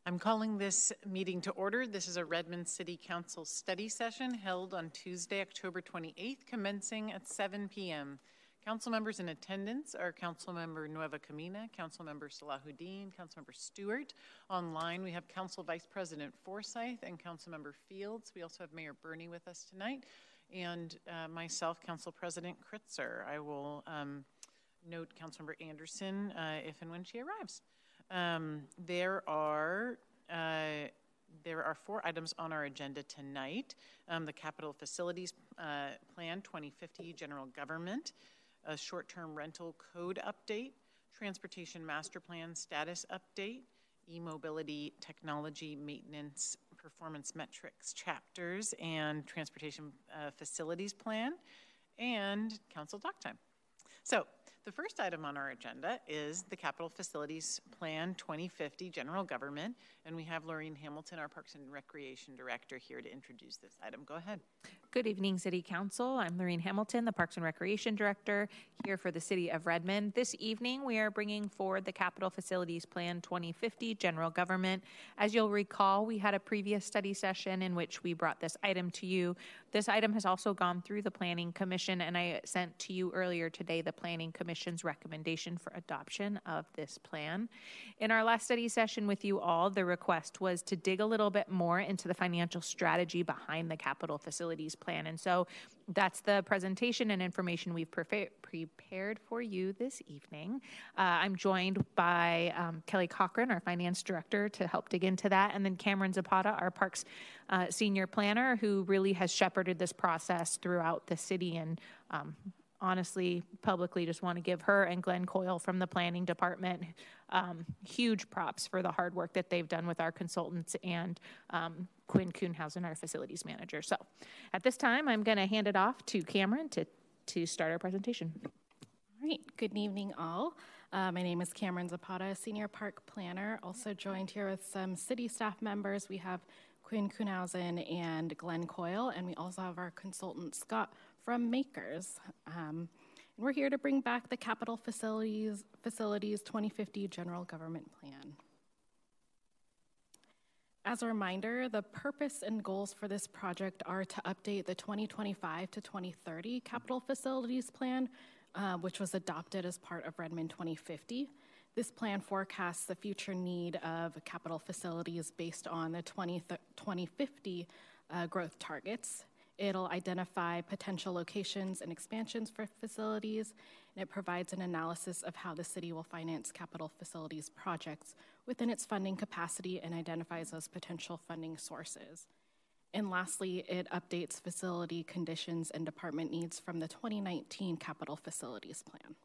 I'm calling this meeting to order. This is a Redmond City Council study session held on Tuesday, October 28th, commencing at 7 p.m. Council members in attendance are Councilmember Nueva Camina, Councilmember Salahuddin, Councilmember Stewart. Online, we have Council Vice President Forsyth and Councilmember Fields. We also have Mayor Bernie with us tonight, and myself, Council President Kritzer. I will note Councilmember Anderson if and when she arrives. There are 4 items on our agenda tonight. The Capital Facilities Plan 2050 General Government, a short-term rental code update, Transportation Master Plan status update, e-mobility technology maintenance performance metrics chapters, and Transportation Facilities Plan, and Council Talk Time. So, the first item on our agenda is the Capital Facilities Plan 2050 General Government, and we have Lorraine Hamilton, our Parks and Recreation Director, here to introduce this item. Go ahead. Good evening, City Council. I'm Lorraine Hamilton, the Parks and Recreation Director, here for the City of Redmond. This evening, we are bringing forward the Capital Facilities Plan 2050 General Government. As you'll recall, we had a previous study session in which we brought this item to you. This item has also gone through the Planning Commission, and I sent to you earlier today the Planning Commission's recommendation for adoption of this plan. In our last study session with you all, the request was to dig a little bit more into the financial strategy behind the Capital Facilities Plan. And so that's the presentation and information we've prepared for you this evening. I'm joined by Kelly Cochran, our Finance Director, to help dig into that, and then Cameron Zapata, our Parks Senior Planner, who really has shepherded this process throughout the city. And honestly, publicly just want to give her and Glenn Coyle from the Planning Department huge props for the hard work that they've done with our consultants and Quinn Kuhnhausen, our Facilities Manager. So at this time, I'm going to hand it off to Cameron to start our presentation. All right, good evening all. My name is Cameron Zapata, Senior Park Planner, also joined here with some city staff members. We have Quinn Kuhnhausen and Glenn Coyle, and we also have our consultant, Scott, from Makers. And we're here to bring back the Capital Facilities 2050 General Government Plan. As a reminder, the purpose and goals for this project are to update the 2025 to 2030 Capital Facilities Plan, which was adopted as part of Redmond 2050. This plan forecasts the future need of capital facilities based on the 2050 growth targets. It'll identify potential locations and expansions for facilities, and it provides an analysis of how the city will finance capital facilities projects within its funding capacity and identifies those potential funding sources. And lastly, it updates facility conditions and department needs from the 2019 Capital Facilities Plan.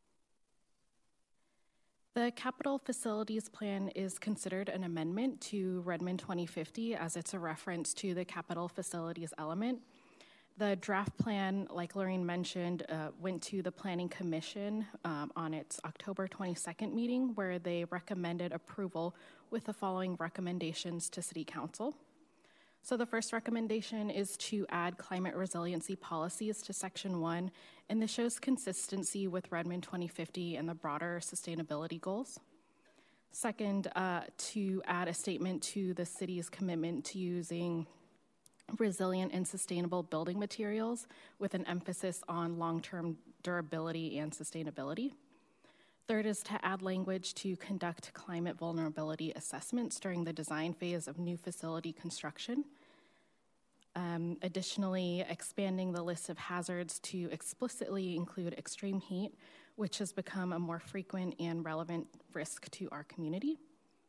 The Capital Facilities Plan is considered an amendment to Redmond 2050 as it's a reference to the capital facilities element. The draft plan, like Lorraine mentioned, went to the Planning Commission on its October 22nd meeting, where they recommended approval with the following recommendations to City Council. So the first recommendation is to add climate resiliency policies to Section 1, and this shows consistency with Redmond 2050 and the broader sustainability goals. Second, to add a statement to the city's commitment to using resilient and sustainable building materials with an emphasis on long-term durability and sustainability. Third is to add language to conduct climate vulnerability assessments during the design phase of new facility construction. Additionally, expanding the list of hazards to explicitly include extreme heat, which has become a more frequent and relevant risk to our community.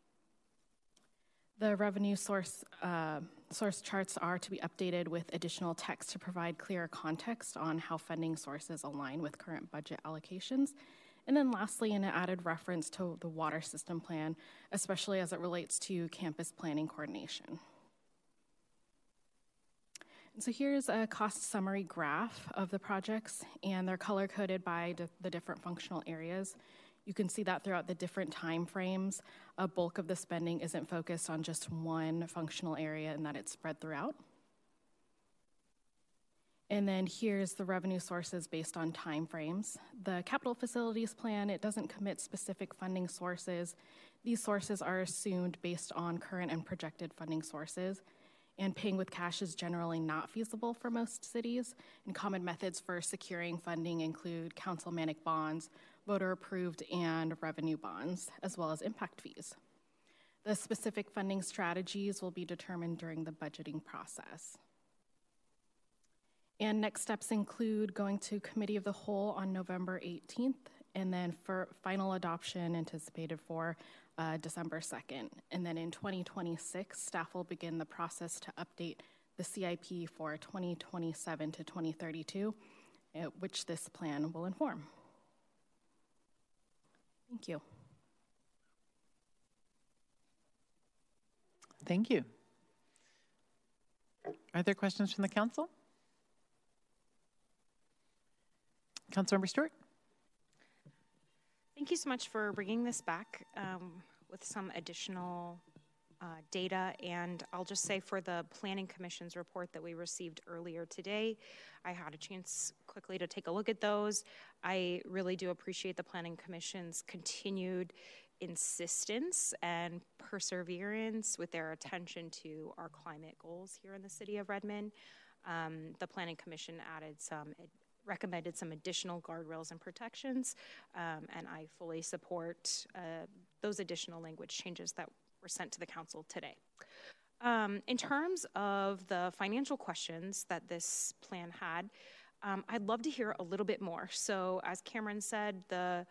The revenue source charts are to be updated with additional text to provide clearer context on how funding sources align with current budget allocations. And then lastly, an added reference to the water system plan, especially as it relates to campus planning coordination. And so here's a cost summary graph of the projects, and they're color-coded by the different functional areas. You can see that throughout the different time frames, a bulk of the spending isn't focused on just one functional area and that it's spread throughout. And then here's the revenue sources based on time frames. The Capital Facilities Plan, it doesn't commit specific funding sources. These sources are assumed based on current and projected funding sources, and paying with cash is generally not feasible for most cities. And common methods for securing funding include councilmanic bonds, voter-approved and revenue bonds, as well as impact fees. The specific funding strategies will be determined during the budgeting process. And next steps include going to Committee of the Whole on November 18th, and then for final adoption anticipated for December 2nd. And then in 2026, staff will begin the process to update the CIP for 2027 to 2032, which this plan will inform. Thank you. Thank you. Are there questions from the council? Councilmember Stewart. Thank you so much for bringing this back with some additional data. And I'll just say for the Planning Commission's report that we received earlier today, I had a chance quickly to take a look at those. I really do appreciate the Planning Commission's continued insistence and perseverance with their attention to our climate goals here in the city of Redmond. The Planning Commission recommended some additional guardrails and protections, and I fully support those additional language changes that were sent to the council today. In terms of the financial questions that this plan had, I'd love to hear a little bit more. So as Cameron said, the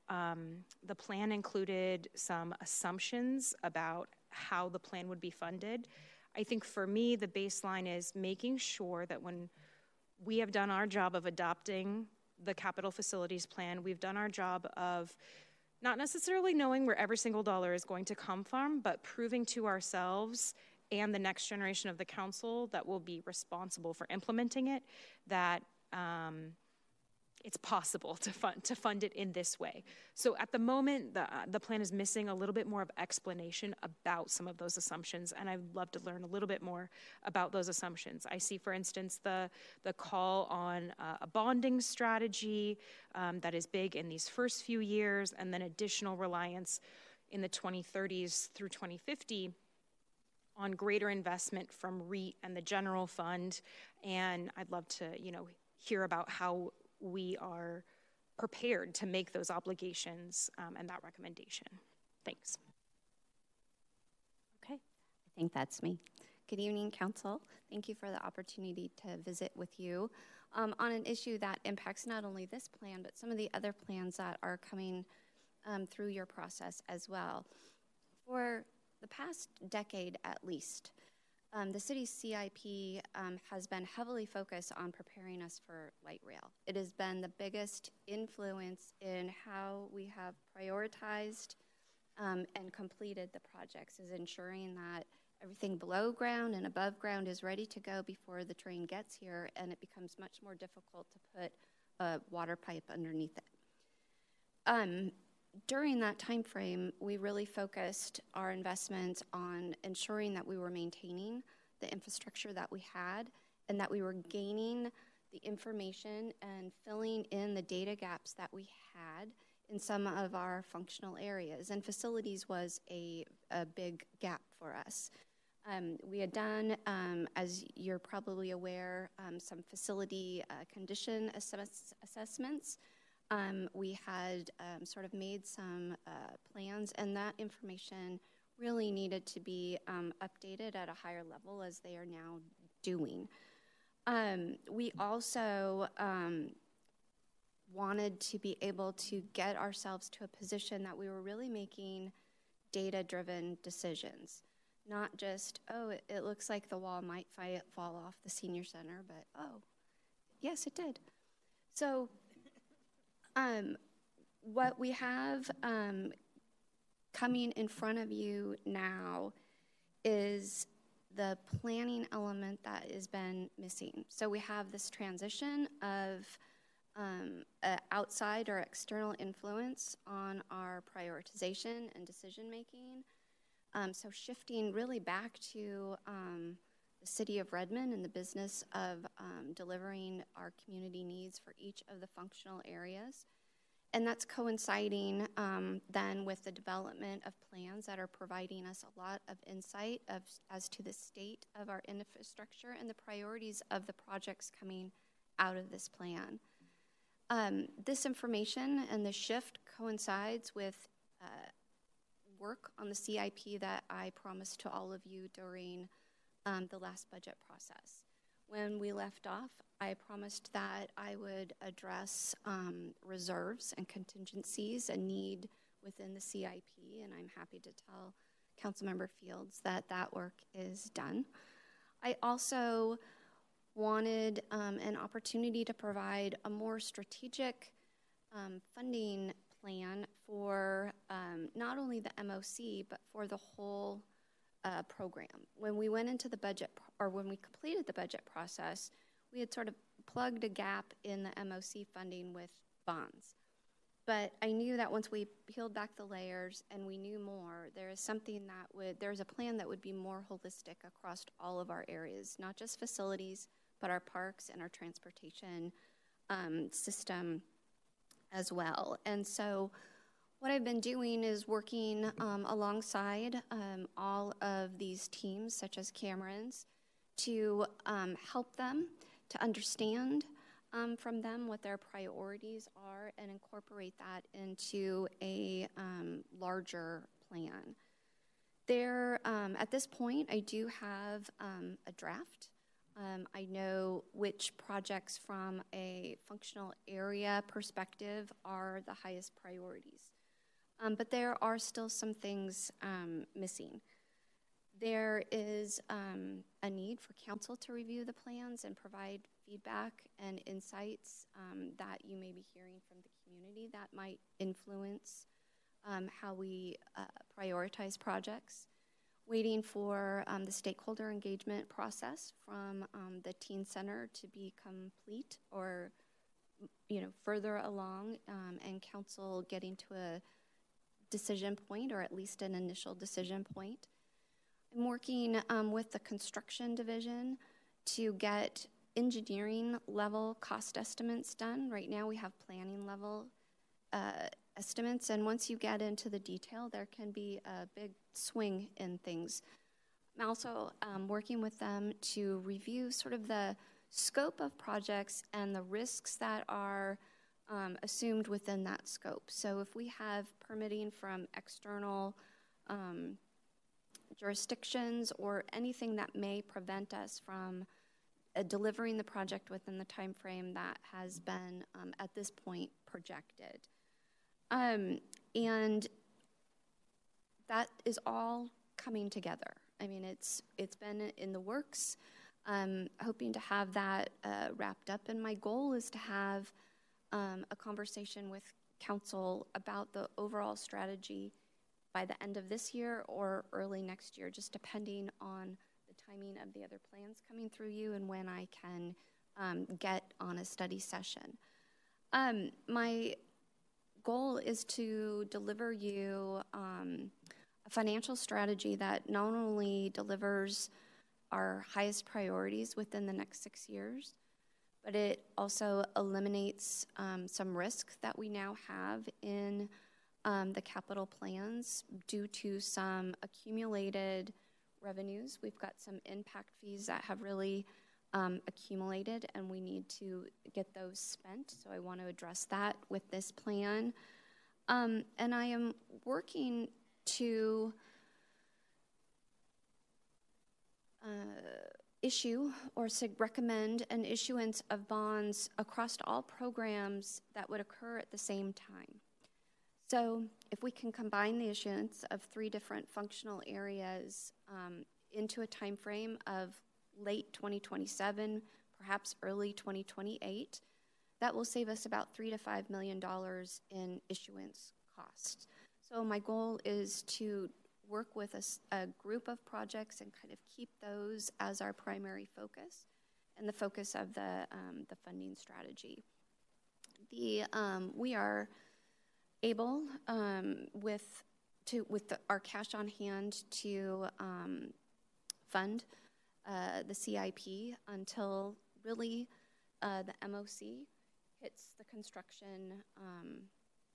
plan included some assumptions about how the plan would be funded. I think for me, the baseline is making sure that when we have done our job of adopting the capital facilities plan, we've done our job of not necessarily knowing where every single dollar is going to come from, but proving to ourselves and the next generation of the council that will be responsible for implementing it, that it's possible to fund it in this way. So at the moment, the plan is missing a little bit more of explanation about some of those assumptions, and I'd love to learn a little bit more about those assumptions. I see, for instance, the call on a bonding strategy that is big in these first few years, and then additional reliance in the 2030s through 2050 on greater investment from REIT and the general fund. And I'd love to, hear about how we are prepared to make those obligations and that recommendation. Thanks. Okay, I think that's me. Good evening, Council. Thank you for the opportunity to visit with you on an issue that impacts not only this plan, but some of the other plans that are coming through your process as well. For the past decade at least, the city's CIP has been heavily focused on preparing us for light rail. It has been the biggest influence in how we have prioritized and completed the projects, is ensuring that everything below ground and above ground is ready to go before the train gets here, and it becomes much more difficult to put a water pipe underneath it. During that time frame, we really focused our investments on ensuring that we were maintaining the infrastructure that we had, and that we were gaining the information and filling in the data gaps that we had in some of our functional areas. And facilities was a big gap for us. We had done, as you're probably aware, some facility condition assessments. We had sort of made some plans, and that information really needed to be updated at a higher level, as they are now doing. We also wanted to be able to get ourselves to a position that we were really making data-driven decisions. Not just, oh, it looks like the wall might fall off the senior center, but oh, yes, it did. So what we have coming in front of you now is the planning element that has been missing. So we have this transition of outside or external influence on our prioritization and decision making. So shifting really back to the city of Redmond and the business of delivering our community needs for each of the functional areas. And that's coinciding then with the development of plans that are providing us a lot of insight as to the state of our infrastructure and the priorities of the projects coming out of this plan. This information and the shift coincides with work on the CIP that I promised to all of you during the last budget process. When we left off, I promised that I would address reserves and contingencies and need within the CIP, and I'm happy to tell Councilmember Fields that that work is done. I also wanted an opportunity to provide a more strategic funding plan for not only the MOC, but for the whole program. When we went into the budget, or when we completed the budget process, we had sort of plugged a gap in the MOC funding with bonds. But I knew that once we peeled back the layers and we knew more, there is something that there's a plan that would be more holistic across all of our areas, not just facilities, but our parks and our transportation system as well. And so what I've been doing is working alongside all of these teams, such as Cameron's, to help them to understand from them what their priorities are and incorporate that into a larger plan. At this point, I do have a draft. I know which projects from a functional area perspective are the highest priorities. But there are still some things missing. There is a need for council to review the plans and provide feedback and insights that you may be hearing from the community that might influence how we prioritize projects. Waiting for the stakeholder engagement process from the Teen Center to be complete or further along, and council getting to a decision point, or at least an initial decision point. I'm working with the construction division to get engineering level cost estimates done. Right now we have planning level estimates, and once you get into the detail, there can be a big swing in things. I'm also working with them to review sort of the scope of projects and the risks that are assumed within that scope. So if we have permitting from external jurisdictions or anything that may prevent us from delivering the project within the time frame that has been at this point projected. And that is all coming together. I mean, it's been in the works. Hoping to have that wrapped up, and my goal is to have a conversation with council about the overall strategy by the end of this year or early next year, just depending on the timing of the other plans coming through you and when I can get on a study session. My goal is to deliver you a financial strategy that not only delivers our highest priorities within the next 6 years, but it also eliminates some risk that we now have in the capital plans due to some accumulated revenues. We've got some impact fees that have really accumulated, and we need to get those spent. So I want to address that with this plan. And I am working to issue or recommend an issuance of bonds across all programs that would occur at the same time. So if we can combine the issuance of 3 different functional areas into a time frame of late 2027, perhaps early 2028, that will save us about $3 to $5 million in issuance costs. So my goal is to work with a group of projects and kind of keep those as our primary focus and the focus of the funding strategy. We are able with our cash on hand to fund the CIP until really the MOC hits the construction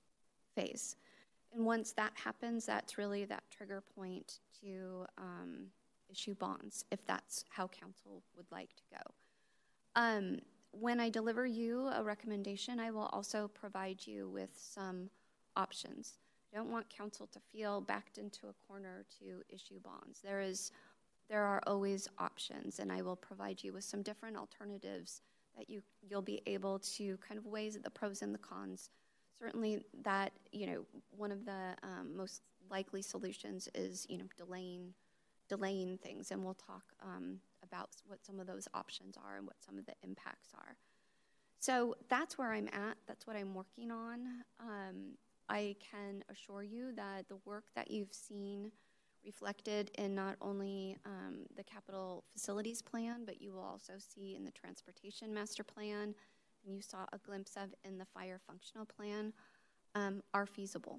phase. And once that happens, that's really that trigger point to issue bonds, if that's how council would like to go. When I deliver you a recommendation, I will also provide you with some options. I don't want council to feel backed into a corner to issue bonds. There are always options, and I will provide you with some different alternatives that you'll be able to kind of weigh the pros and the cons. Certainly that, one of the most likely solutions is, delaying things, and we'll talk about what some of those options are and what some of the impacts are. So that's where I'm at. That's what I'm working on. I can assure you that the work that you've seen reflected in not only the capital facilities plan, but you will also see in the transportation master plan, and you saw a glimpse of in the fire functional plan, are feasible.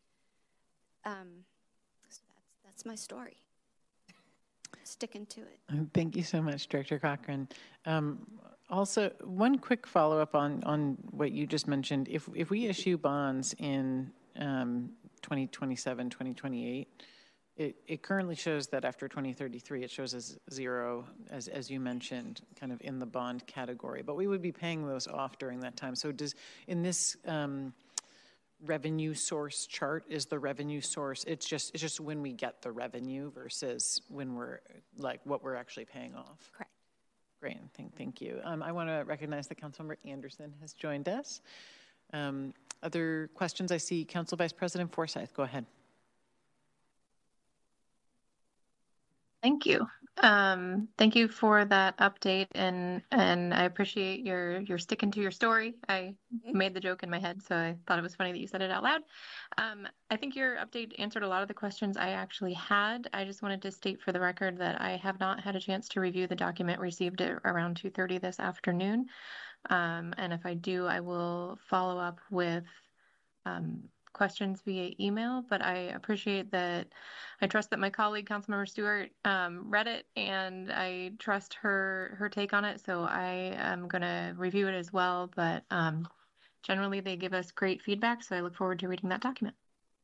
So that's my story. Sticking to it. Thank you so much, Director Cochran. Also, one quick follow-up on what you just mentioned. If we issue bonds in 2027, 2028, it currently shows that after 2033, it shows as zero, as you mentioned, kind of in the bond category. But we would be paying those off during that time. So in this revenue source chart, is the revenue source, it's just when we get the revenue versus when we're what we're actually paying off? Correct. Great, thank you. I want to recognize that Councilmember Anderson has joined us. Other questions? I see Council Vice President Forsyth. Go ahead. Thank you. Thank you for that update, and I appreciate your sticking to your story. I made the joke in my head, so I thought it was funny that you said it out loud. I think your update answered a lot of the questions I actually had. I just wanted to state for the record that I have not had a chance to review the document received at around 2:30 this afternoon. And if I do, I will follow up with questions via email, but I appreciate that. I trust that my colleague, Councilmember Stewart, read it, and I trust her take on it, so I am going to review it as well, but generally they give us great feedback, so I look forward to reading that document.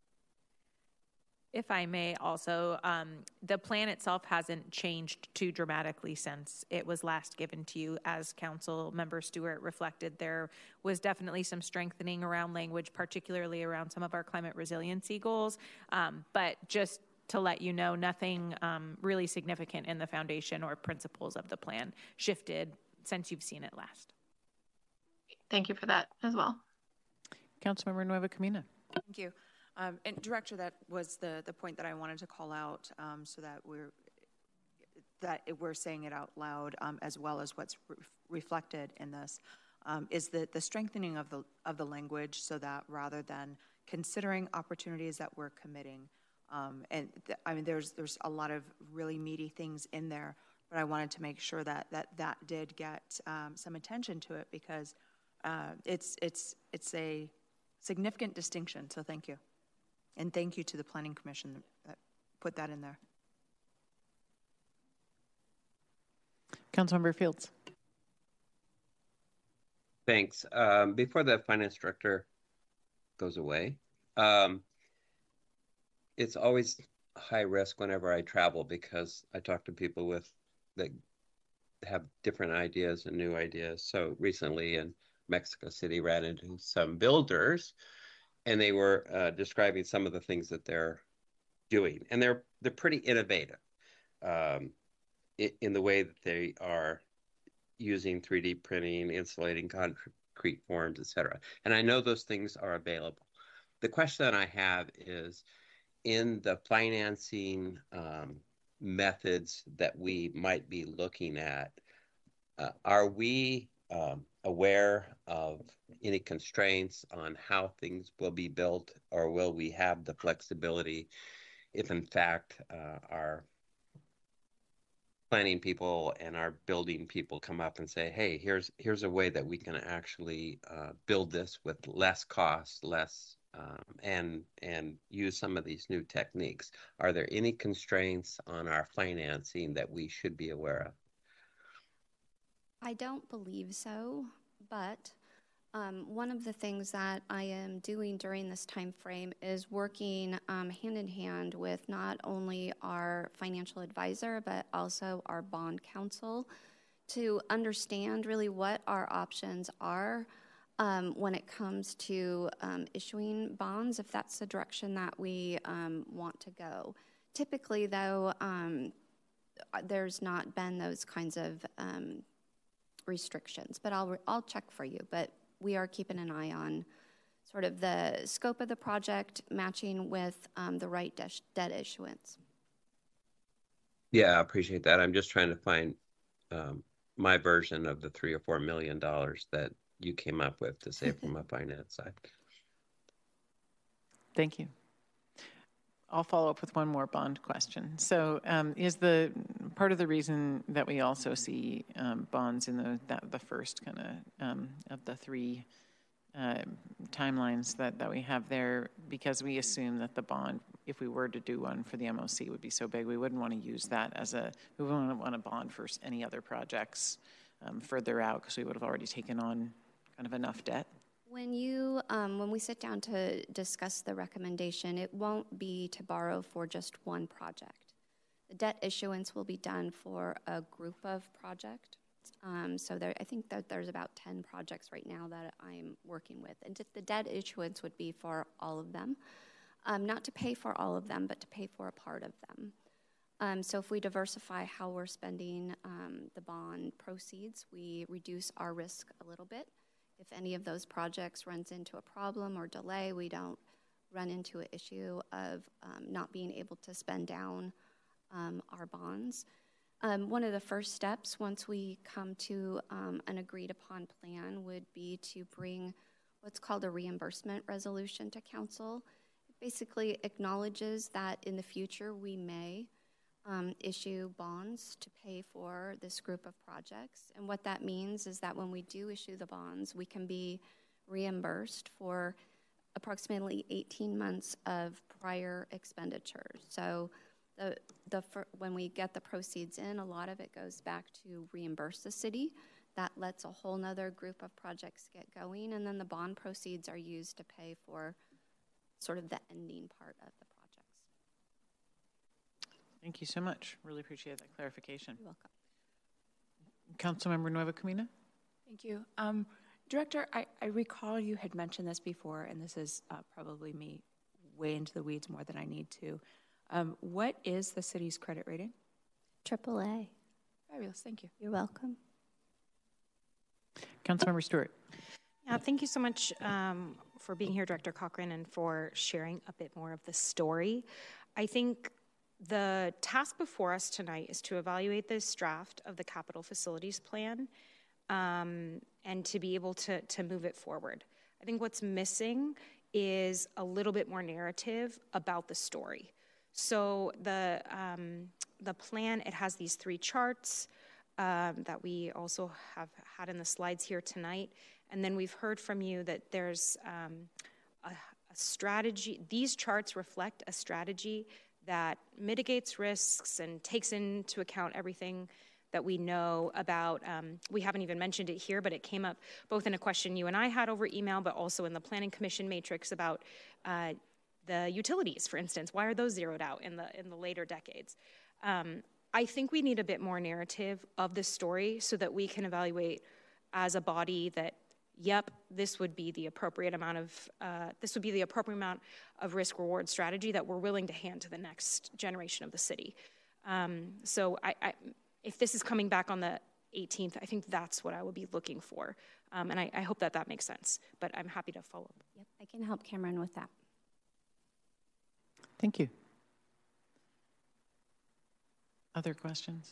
If I may also, the plan itself hasn't changed too dramatically since it was last given to you. As Council Member Stewart reflected, there was definitely some strengthening around language, particularly around some of our climate resiliency goals. But just to let you know, nothing really significant in the foundation or principles of the plan shifted since you've seen it last. Thank you for that as well. Councilmember Nueva Camina. Thank you. And Director, that was the point that I wanted to call out, so that we're saying it out loud, as well as what's reflected in this, is the strengthening of the language, so that rather than considering opportunities that we're committing, I mean there's a lot of really meaty things in there, but I wanted to make sure that did get some attention to it, because it's a significant distinction. So thank you. And thank you to the Planning Commission that put that in there. Councilmember Fields. Thanks. Before the Finance Director goes away, it's always high risk whenever I travel, because I talk to people that have different ideas and new ideas. So recently in Mexico City, ran into some builders, and they were describing some of the things that they're doing, and they're pretty innovative in the way that they are using 3D printing, insulating concrete forms, etc. And I know those things are available. The question that I have is, in the financing methods that we might be looking at, are we aware of any constraints on how things will be built, or will we have the flexibility if in fact our planning people and our building people come up and say, hey, here's a way that we can actually build this with less cost, and use some of these new techniques? Are there any constraints on our financing that we should be aware of? I don't believe so, but One of the things that I am doing during this time frame is working hand in hand with not only our financial advisor, but also our bond counsel to understand really what our options are when it comes to issuing bonds, if that's the direction that we want to go. Typically, though, there's not been those kinds of restrictions, but I'll check for you. But we are keeping an eye on sort of the scope of the project matching with the right debt issuance. Yeah, I appreciate that. I'm just trying to find my version of the $3 or $4 million that you came up with to save from a finance side. Thank you. I'll follow up with one more bond question. So is the part of the reason that we also see bonds in the first kind of the three timelines that we have there, because we assume that the bond, if we were to do one for the MOC, would be so big, we wouldn't want to use that we wouldn't want to bond for any other projects further out, because we would have already taken on kind of enough debt. When we sit down to discuss the recommendation, it won't be to borrow for just one project. The debt issuance will be done for a group of projects. So I think that there's about 10 projects right now that I'm working with. And the debt issuance would be for all of them. Not to pay for all of them, but to pay for a part of them. So if we diversify how we're spending the bond proceeds, we reduce our risk a little bit. If any of those projects runs into a problem or delay, we don't run into an issue of not being able to spend down our bonds. One of the first steps, once we come to an agreed upon plan, would be to bring what's called a reimbursement resolution to council. It basically acknowledges that in the future we may issue bonds to pay for this group of projects. And what that means is that when we do issue the bonds, we can be reimbursed for approximately 18 months of prior expenditures. So when we get the proceeds in, a lot of it goes back to reimburse the city. That lets a whole nother group of projects get going, and then the bond proceeds are used to pay for sort of the ending part of the projects. Thank you so much. Really appreciate that clarification. You're welcome. Councilmember Nueva Comina. Thank you. Director, I recall you had mentioned this before, and this is probably me way into the weeds more than I need to. What is the city's credit rating? AAA. Fabulous. Thank you. You're welcome. Councilmember Stewart. Yeah, thank you so much for being here, Director Cochran, and for sharing a bit more of the story. I think the task before us tonight is to evaluate this draft of the capital facilities plan and to be able to move it forward. I think what's missing is a little bit more narrative about the story. So the plan, it has these three charts that we also have had in the slides here tonight. And then we've heard from you that there's a strategy. These charts reflect a strategy that mitigates risks and takes into account everything that we know about. We haven't even mentioned it here, but it came up both in a question you and I had over email, but also in the Planning Commission matrix about the utilities, for instance. Why are those zeroed out in the later decades? I think we need a bit more narrative of this story so that we can evaluate as a body that, yep, this would be the appropriate amount of risk-reward strategy that we're willing to hand to the next generation of the city. So if this is coming back on the 18th, I think that's what I would be looking for. And I hope that makes sense, but I'm happy to follow up. Yep, I can help Cameron with that. Thank you. Other questions?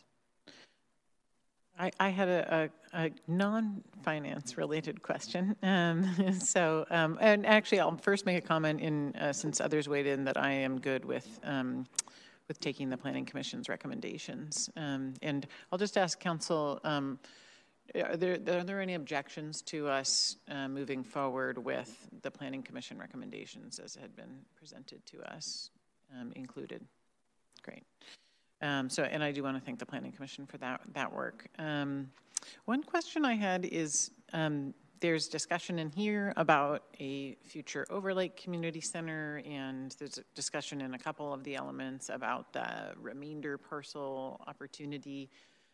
I had a non-finance related question. And actually I'll first make a comment since others weighed in that I am good with taking the Planning Commission's recommendations. And I'll just ask Council, are there any objections to us moving forward with the Planning Commission recommendations as had been presented to us, included? Great. And I do want to thank the Planning Commission for that work. One question I had is There's discussion in here about a future Overlake Community Center, and there's a discussion in a couple of the elements about the remainder parcel opportunity.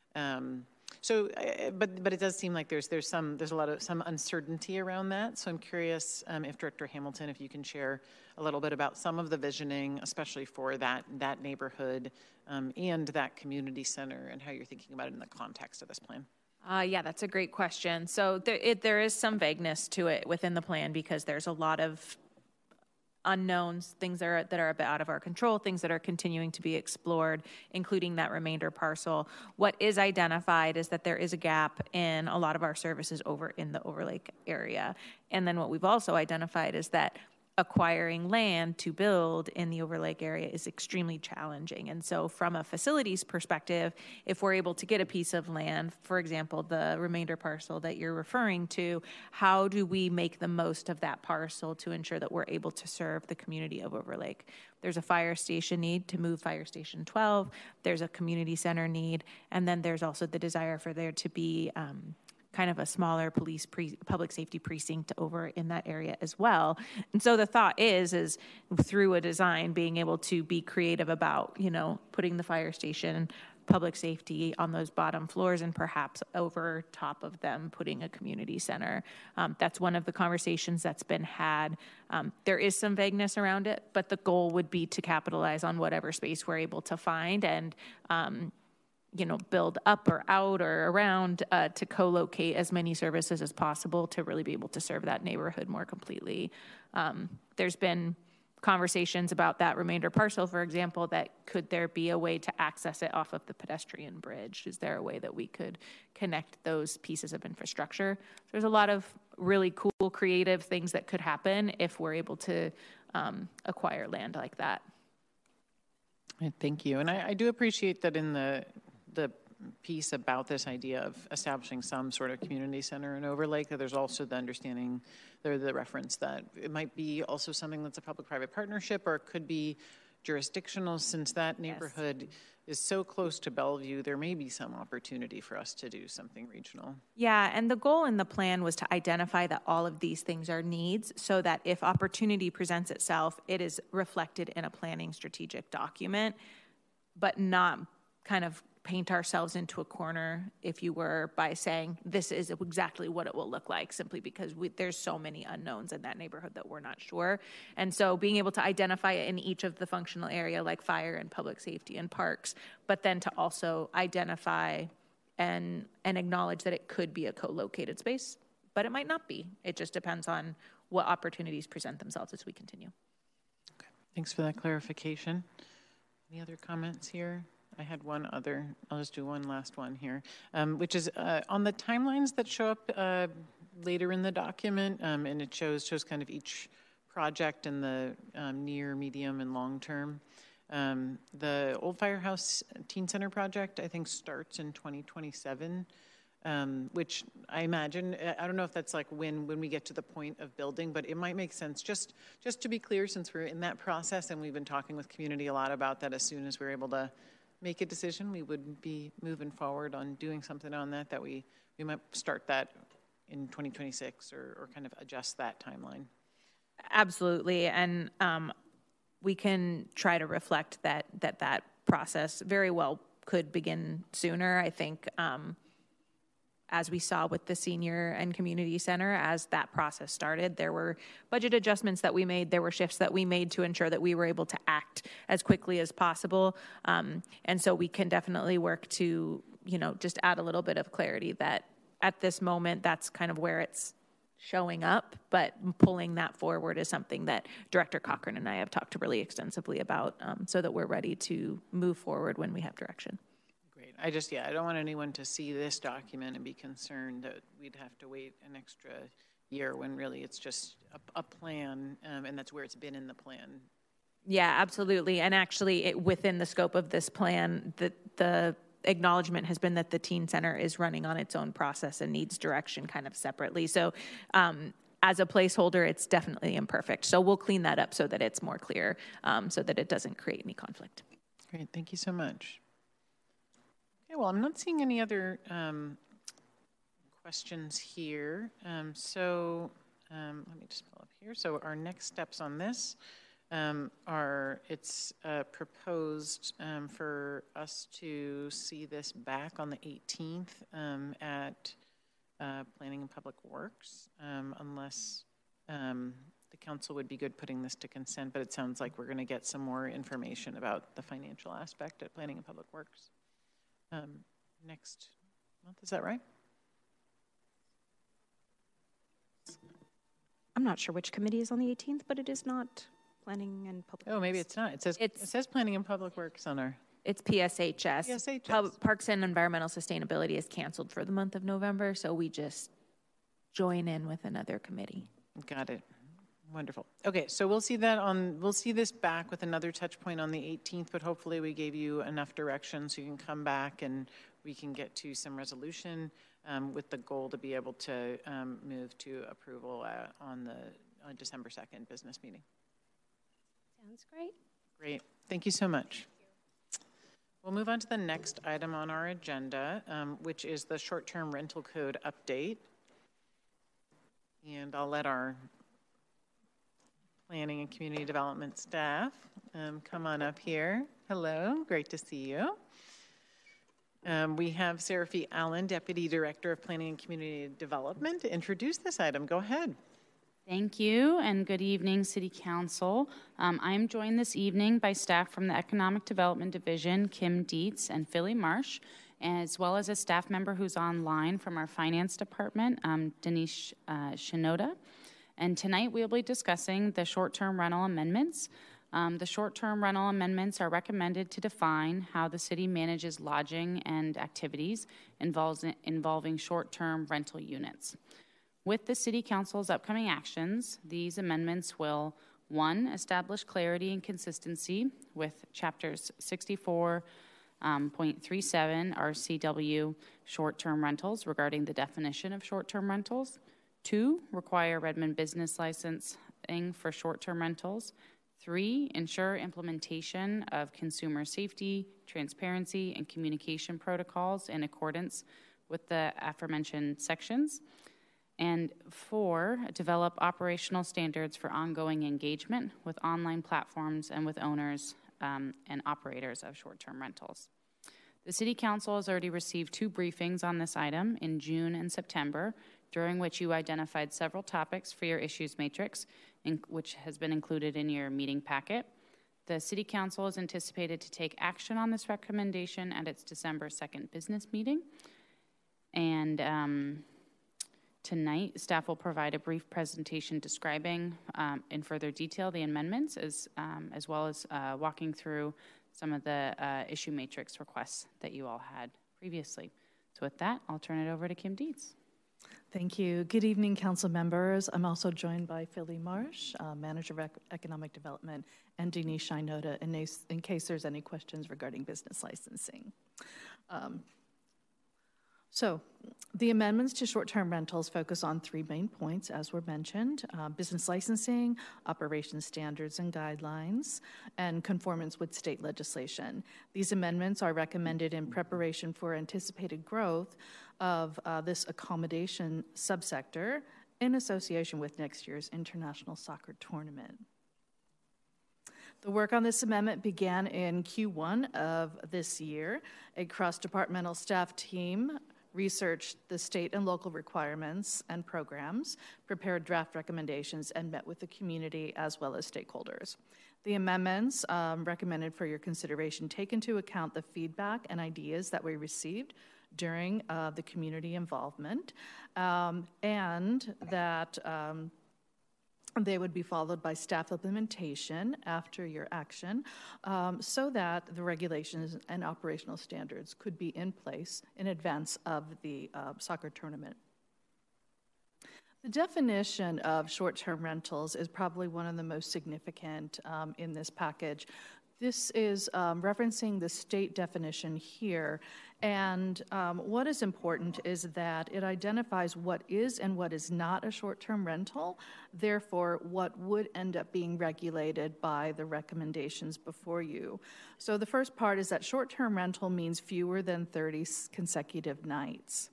But it does seem like there's some uncertainty around that. So I'm curious if Director Hamilton, if you can share a little bit about some of the visioning, especially for that neighborhood and that community center, and how you're thinking about it in the context of this plan. Yeah, that's a great question. So there is some vagueness to it within the plan because there's a lot of unknowns, things that are a bit out of our control, things that are continuing to be explored, including that remainder parcel. What is identified is that there is a gap in a lot of our services over in the Overlake area. And then what we've also identified is that acquiring land to build in the Overlake area is extremely challenging. And so from a facilities perspective, if we're able to get a piece of land, for example, the remainder parcel that you're referring to, how do we make the most of that parcel to ensure that we're able to serve the community of Overlake? There's a fire station need to move Fire Station 12. There's a community center need. And then there's also the desire for there to be kind of a smaller public safety precinct over in that area as well. And so the thought is through a design, being able to be creative about, putting the fire station, public safety on those bottom floors, and perhaps over top of them, putting a community center. That's one of the conversations that's been had. There is some vagueness around it, but the goal would be to capitalize on whatever space we're able to find and, build up or out or around to co-locate as many services as possible to really be able to serve that neighborhood more completely. There's been conversations about that remainder parcel, for example, that could there be a way to access it off of the pedestrian bridge? Is there a way that we could connect those pieces of infrastructure? There's a lot of really cool, creative things that could happen if we're able to acquire land like that. Thank you. And I do appreciate that in the piece about this idea of establishing some sort of community center in Overlake, that there's also the understanding, the reference that it might be also something that's a public-private partnership, or it could be jurisdictional. Since that neighborhood is so close to Bellevue, there may be some opportunity for us to do something regional. Yeah, and the goal in the plan was to identify that all of these things are needs so that if opportunity presents itself, it is reflected in a planning strategic document, but not kind of paint ourselves into a corner, if you were, by saying this is exactly what it will look like, simply because there's so many unknowns in that neighborhood that we're not sure. And so being able to identify it in each of the functional area, like fire and public safety and parks, but then to also identify and acknowledge that it could be a co-located space, but it might not be. It just depends on what opportunities present themselves as we continue. Okay. Thanks for that clarification. Any other comments here? I had one other. I'll just do one last one here, which is on the timelines that show up later in the document, and it shows kind of each project in the near, medium, and long term. The Old Firehouse Teen Center project, I think, starts in 2027, which I imagine, I don't know if that's like when we get to the point of building, but it might make sense just to be clear, since we're in that process and we've been talking with community a lot about that. As soon as we're able to make a decision, we would be moving forward on doing something on that we might start that in 2026 or kind of adjust that timeline. Absolutely. And we can try to reflect that process very well could begin sooner. I think as we saw with the senior and community center, as that process started, there were budget adjustments that we made. There were shifts that we made to ensure that we were able to act as quickly as possible. And so we can definitely work to, just add a little bit of clarity that at this moment, that's kind of where it's showing up, but pulling that forward is something that Director Cochran and I have talked really extensively about, so that we're ready to move forward when we have direction. I don't want anyone to see this document and be concerned that we'd have to wait an extra year when really it's just a plan, and that's where it's been in the plan. Yeah, absolutely. And actually, within the scope of this plan, the acknowledgement has been that the teen center is running on its own process and needs direction kind of separately. So as a placeholder, it's definitely imperfect. So we'll clean that up so that it's more clear, so that it doesn't create any conflict. Great. Thank you so much. Okay, well, I'm not seeing any other questions here. Let me just pull up here. So our next steps on this it's proposed for us to see this back on the 18th at Planning and Public Works, unless the council would be good putting this to consent, but it sounds like we're going to get some more information about the financial aspect at Planning and Public Works next month. Is that right? I'm not sure which committee is on the 18th, but it is not Planning and Public Works. Oh, maybe it's not. It says Planning and Public Works on our... It's PSHS. Parks and Environmental Sustainability is canceled for the month of November, so we just join in with another committee. Got it. Wonderful. Okay, so we'll see this back with another touch point on the 18th, but hopefully we gave you enough direction so you can come back and we can get to some resolution with the goal to be able to move to approval on December 2nd business meeting. Sounds great. Great. Thank you so much. We'll move on to the next item on our agenda, which is the short-term rental code update. And I'll let our Planning and Community Development staff come on up here. Hello, great to see you. We have Seraphy Allen, Deputy Director of Planning and Community Development, to introduce this item. Go ahead. Thank you, and good evening, City Council. I'm joined this evening by staff from the Economic Development Division, Kim Dietz and Philly Marsh, as well as a staff member who's online from our Finance Department, Denise Shinoda. And tonight we'll be discussing the short-term rental amendments. The short-term rental amendments are recommended to define how the city manages lodging and activities involving short-term rental units. With the City Council's upcoming actions, these amendments will, 1, establish clarity and consistency with Chapters 64.37 RCW short-term rentals regarding the definition of short-term rentals. 2, require Redmond business licensing for short-term rentals. 3, ensure implementation of consumer safety, transparency, and communication protocols in accordance with the aforementioned sections. And 4, develop operational standards for ongoing engagement with online platforms and with owners and operators of short-term rentals. The City Council has already received 2 briefings on this item in June and September, during which you identified several topics for your issues matrix, which has been included in your meeting packet. The City Council is anticipated to take action on this recommendation at its December 2nd business meeting. And tonight, staff will provide a brief presentation describing in further detail the amendments, as well as walking through some of the issue matrix requests that you all had previously. So with that, I'll turn it over to Kim Dietz. Thank you. Good evening, council members. I'm also joined by Philly Marsh, Manager of Economic Development, and Denise Shinoda, in case there's any questions regarding business licensing. So the amendments to short-term rentals focus on 3 main points, as were mentioned: business licensing, operation standards and guidelines, and conformance with state legislation. These amendments are recommended in preparation for anticipated growth of this accommodation subsector in association with next year's international soccer tournament. The work on this amendment began in Q1 of this year. A cross-departmental staff team researched the state and local requirements and programs, prepared draft recommendations, and met with the community as well as stakeholders. The amendments recommended for your consideration take into account the feedback and ideas that we received during the community involvement, and that they would be followed by staff implementation after your action, so that the regulations and operational standards could be in place in advance of the soccer tournament. The definition of short-term rentals is probably one of the most significant in this package. This is referencing the state definition here, and what is important is that it identifies what is and what is not a short-term rental, therefore what would end up being regulated by the recommendations before you. So the first part is that short-term rental means fewer than 30 consecutive nights.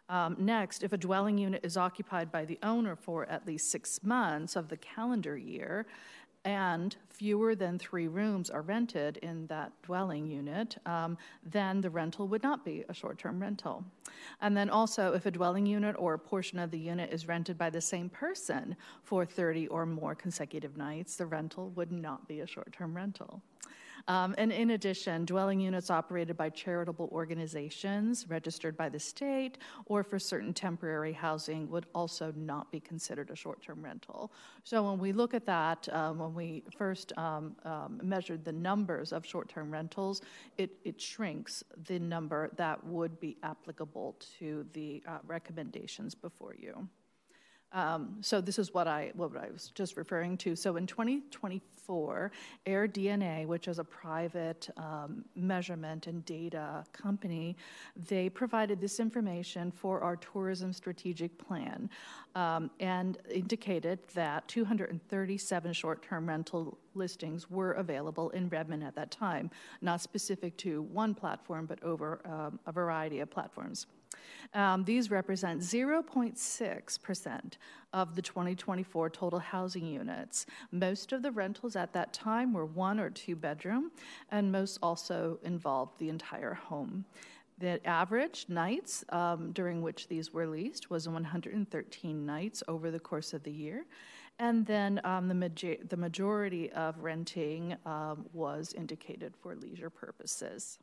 Next, if a dwelling unit is occupied by the owner for at least 6 months of the calendar year, and fewer than 3 rooms are rented in that dwelling unit, then the rental would not be a short-term rental. And then also, if a dwelling unit or a portion of the unit is rented by the same person for 30 or more consecutive nights, the rental would not be a short-term rental. And in addition, dwelling units operated by charitable organizations registered by the state or for certain temporary housing would also not be considered a short-term rental. So when we look at that, when we first measured the numbers of short-term rentals, it shrinks the number that would be applicable to the recommendations before you. So this is what I was just referring to. So in 2024, AirDNA, which is a private measurement and data company, they provided this information for our tourism strategic plan and indicated that 237 short-term rental listings were available in Redmond at that time, not specific to one platform, but over a variety of platforms. These represent 0.6% of the 2024 total housing units. Most of the rentals at that time were 1 or 2 bedroom, and most also involved the entire home. The average nights during which these were leased was 113 nights over the course of the year. And then the majority of renting was indicated for leisure purposes.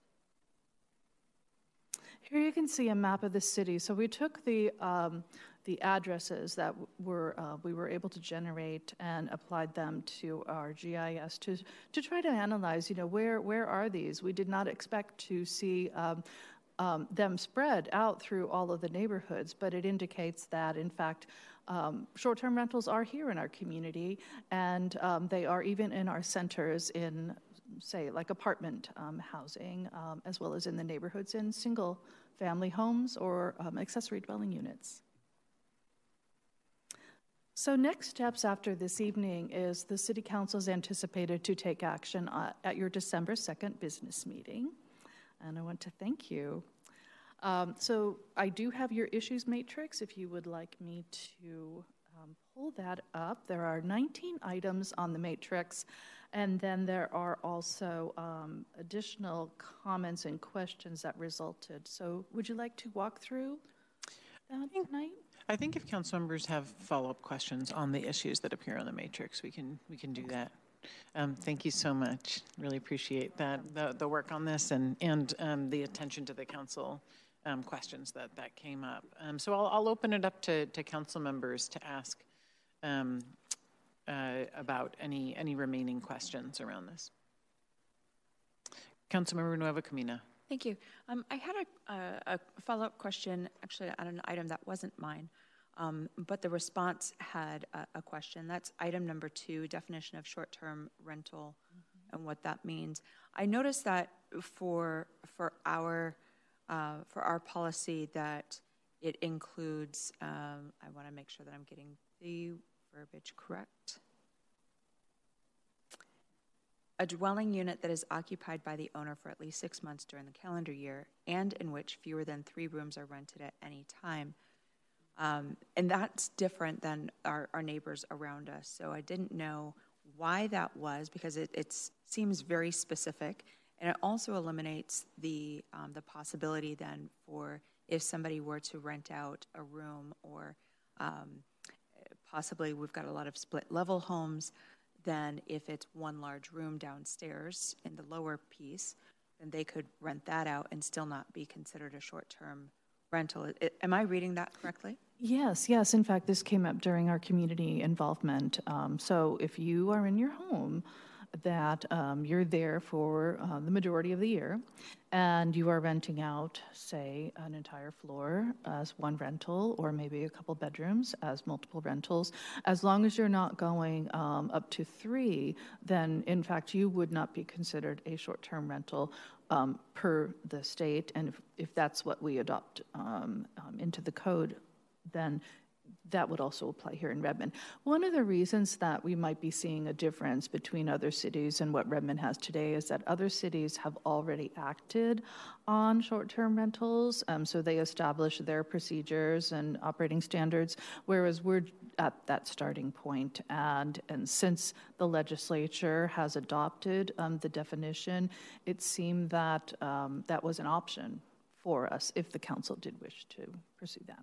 Here you can see a map of the city. So we took the addresses that we were able to generate and applied them to our GIS to try to analyze, where are these? We did not expect to see them spread out through all of the neighborhoods, but it indicates that, in fact, short-term rentals are here in our community, and they are even in our centers in, say, like apartment housing, as well as in the neighborhoods in single-family homes or accessory dwelling units. So next steps after this evening is the City Council is anticipated to take action at your December 2nd business meeting, and I want to thank you. So I do have your issues matrix if you would like me to pull that up. There are 19 items on the matrix, and then there are also additional comments and questions that resulted. So would you like to walk through that tonight? I think if council members have follow-up questions on the issues that appear on the matrix, we can do that. Thank you so much. Really appreciate that, the work on this and the attention to the council questions that came up. So I'll open it up to council members to ask about any remaining questions around this. Councilmember Nueva Camina. Thank you. I had a follow-up question, actually, on an item that wasn't mine, but the response had a question. That's item number 2, definition of short-term rental and what that means. I noticed that for our policy that it includes, I want to make sure that I'm getting the verbiage correct. A dwelling unit that is occupied by the owner for at least 6 months during the calendar year and in which fewer than 3 rooms are rented at any time. And that's different than our neighbors around us. So I didn't know why that was, because it seems very specific. And it also eliminates the possibility then for if somebody were to rent out a room or possibly we've got a lot of split level homes, then if it's one large room downstairs in the lower piece, then they could rent that out and still not be considered a short-term rental. Am I reading that correctly? Yes. In fact, this came up during our community involvement. So if you are in your home that you're there for the majority of the year and you are renting out, say, an entire floor as one rental or maybe a couple bedrooms as multiple rentals, as long as you're not going up to 3, then in fact you would not be considered a short-term rental per the state. And if that's what we adopt into the code, then that would also apply here in Redmond. One of the reasons that we might be seeing a difference between other cities and what Redmond has today is that other cities have already acted on short-term rentals, so they establish their procedures and operating standards, whereas we're at that starting point. And since the legislature has adopted the definition, it seemed that that was an option for us if the council did wish to pursue that.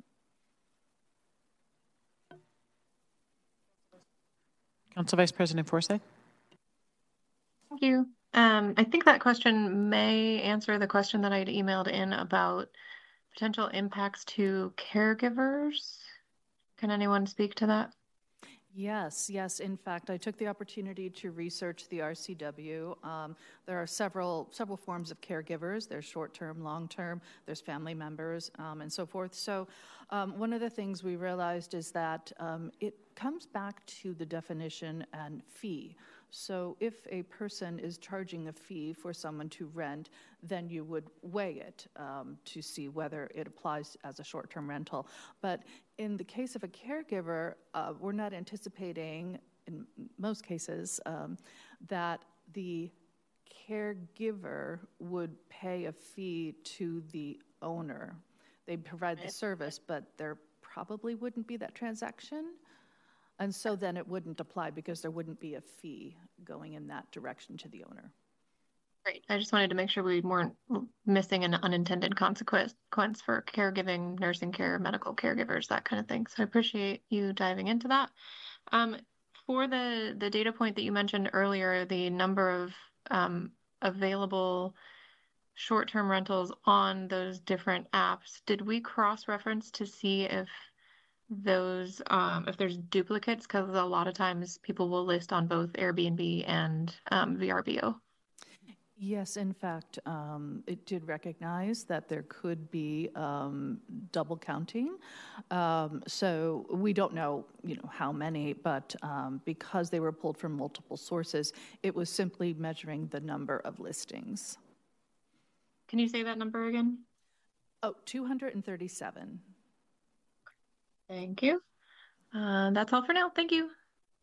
Council Vice President Forsyth. Thank you. I think that question may answer the question that I'd emailed in about potential impacts to caregivers. Can anyone speak to that? Yes. In fact, I took the opportunity to research the RCW. There are several forms of caregivers. There's short-term, long-term, there's family members, and so forth. So one of the things we realized is that it comes back to the definition and fee. So if a person is charging a fee for someone to rent, then you would weigh it to see whether it applies as a short-term rental. But in the case of a caregiver, we're not anticipating, in most cases, that the caregiver would pay a fee to the owner. They provide the service, but there probably wouldn't be that transaction. And so then it wouldn't apply because there wouldn't be a fee going in that direction to the owner. Great. I just wanted to make sure we weren't missing an unintended consequence for caregiving, nursing care, medical caregivers, that kind of thing. So I appreciate you diving into that. For the data point that you mentioned earlier, the number of available short-term rentals on those different apps, did we cross-reference to see if those if there's duplicates? Because a lot of times people will list on both Airbnb and VRBO. Yes, in fact, it did recognize that there could be double counting. So we don't know, how many, but because they were pulled from multiple sources, it was simply measuring the number of listings. Can you say that number again? 237. Thank you. That's all for now. Thank you.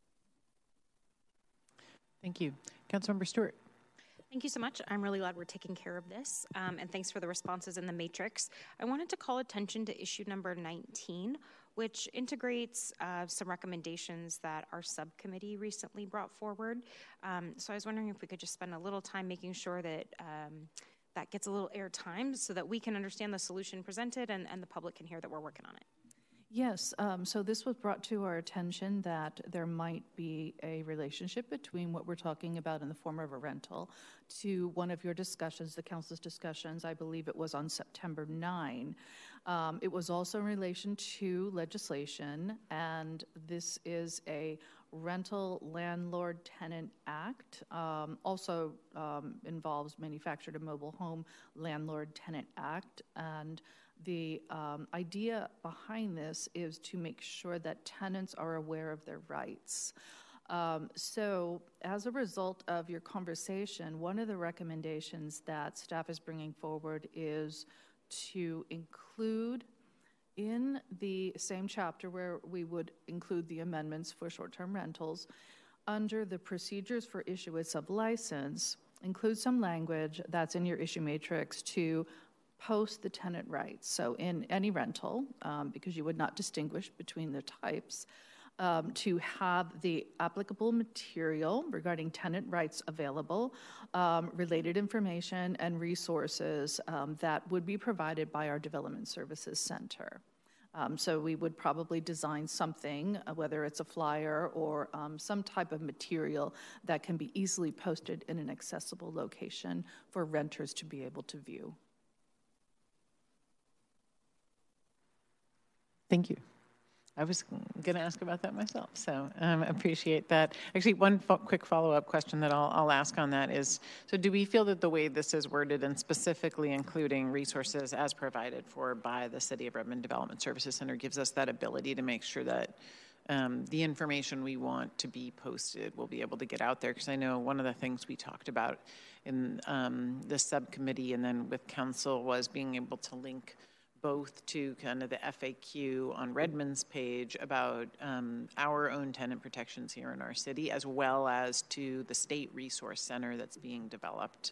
Thank you. Councilmember Stewart. Thank you so much. I'm really glad we're taking care of this, and thanks for the responses in the matrix. I wanted to call attention to issue number 19, which integrates some recommendations that our subcommittee recently brought forward. So I was wondering if we could just spend a little time making sure that that gets a little airtime so that we can understand the solution presented and the public can hear that we're working on it. Yes, so this was brought to our attention that there might be a relationship between what we're talking about in the form of a rental to one of your discussions, the council's discussions. I believe it was on September 9. It was also in relation to legislation, and this is a Rental Landlord Tenant Act. Also involves Manufactured and Mobile Home Landlord Tenant Act, and the idea behind this is to make sure that tenants are aware of their rights. So as a result of your conversation, one of the recommendations that staff is bringing forward is to include in the same chapter where we would include the amendments for short-term rentals, under the procedures for issuance of license, include some language that's in your issue matrix to post the tenant rights. So in any rental, because you would not distinguish between the types, to have the applicable material regarding tenant rights available, related information and resources that would be provided by our Development Services Center. So we would probably design something, whether it's a flyer or some type of material that can be easily posted in an accessible location for renters to be able to view. Thank you. I was going to ask about that myself, so appreciate that. Actually, one quick follow-up question that I'll ask on that is, so do we feel that the way this is worded and specifically including resources as provided for by the City of Redmond Development Services Center gives us that ability to make sure that the information we want to be posted will be able to get out there? Because I know one of the things we talked about in the subcommittee and then with council was being able to link both to kind of the FAQ on Redmond's page about our own tenant protections here in our city, as well as to the State Resource Center that's being developed.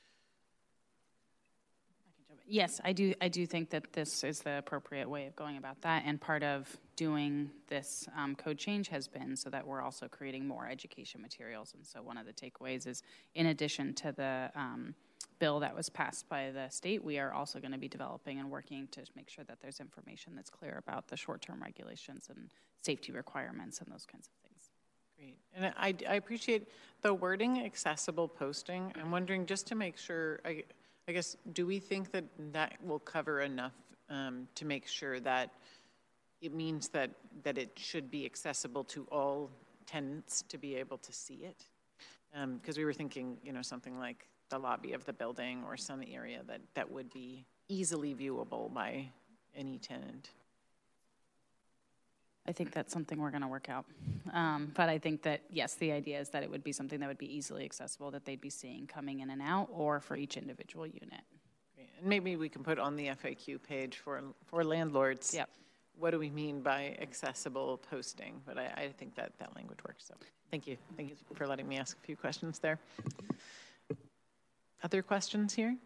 Yes, I do think that this is the appropriate way of going about that, and part of doing this code change has been so that we're also creating more education materials. And so one of the takeaways is, in addition to the bill that was passed by the state, we are also going to be developing and working to make sure that there's information that's clear about the short-term regulations and safety requirements and those kinds of things. Great. And I appreciate the wording accessible posting. I'm wondering, just to make sure, I guess, do we think that that will cover enough to make sure that it means that it should be accessible to all tenants to be able to see it? Because we were thinking, something like the lobby of the building or some area that would be easily viewable by any tenant. I think that's something we're going to work out. But I think that, yes, the idea is that it would be something that would be easily accessible, that they'd be seeing coming in and out, or for each individual unit. Great. And maybe we can put on the FAQ page for landlords. Yep. What do we mean by accessible posting? But I think that language works. So thank you. Thank you for letting me ask a few questions there. Other questions here?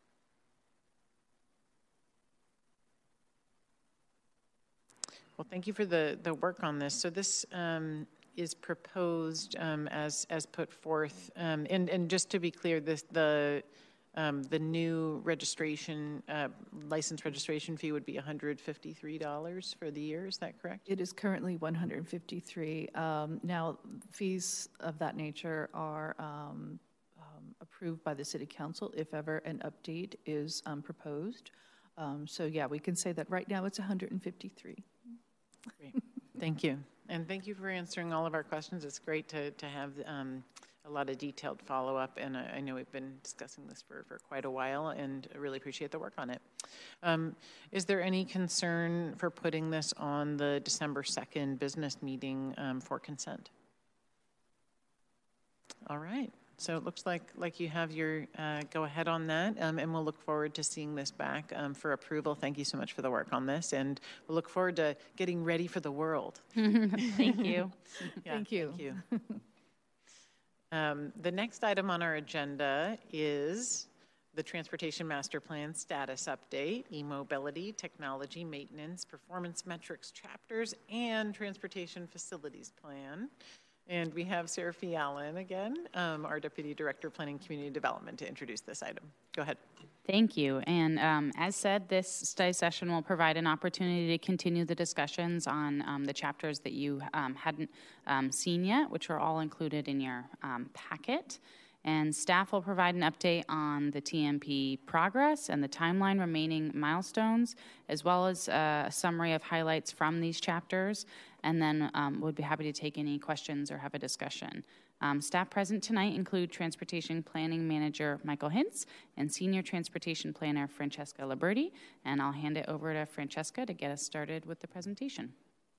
Well, thank you for the work on this. So this is proposed as put forth, and just to be clear, the new registration license registration fee would be $153 for the year. Is that correct? It is currently $153. Now, fees of that nature are approved by the City Council if ever an update is proposed. So yeah, we can say that right now it's $153. Great. Thank you. And thank you for answering all of our questions. It's great to have a lot of detailed follow-up, and I know we've been discussing this for quite a while, and I really appreciate the work on it. Is there any concern for putting this on the December 2nd business meeting for consent? All right. So it looks like you have your go ahead on that, and we'll look forward to seeing this back for approval. Thank you so much for the work on this, and we'll look forward to getting ready for the world. Thank you. Yeah, thank you. Thank you. The next item on our agenda is the Transportation Master Plan status update, e-mobility, technology, maintenance, performance metrics chapters, and transportation facilities plan. And we have Sarah Fee Allen again, our Deputy Director of Planning and Community Development, to introduce this item. Go ahead. Thank you. And as said, this study session will provide an opportunity to continue the discussions on the chapters that you hadn't seen yet, which are all included in your packet. And staff will provide an update on the TMP progress and the timeline remaining milestones, as well as a summary of highlights from these chapters. And then we'd be happy to take any questions or have a discussion. Staff present tonight include Transportation Planning Manager Michael Hintz and Senior Transportation Planner Francesca Liberti. And I'll hand it over to Francesca to get us started with the presentation.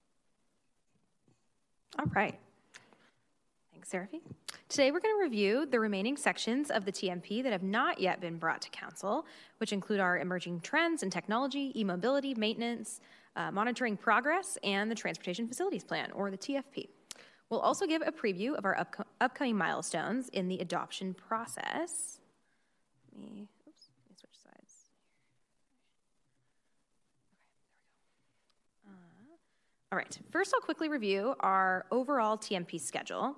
All right. Thanks, Seraphy. Today we're going to review the remaining sections of the TMP that have not yet been brought to Council, which include our emerging trends in technology, e-mobility, maintenance, monitoring progress, and the Transportation Facilities Plan, or the TFP. We'll also give a preview of our upcoming milestones in the adoption process. Let me switch sides. Okay, there we go. All right, first I'll quickly review our overall TMP schedule.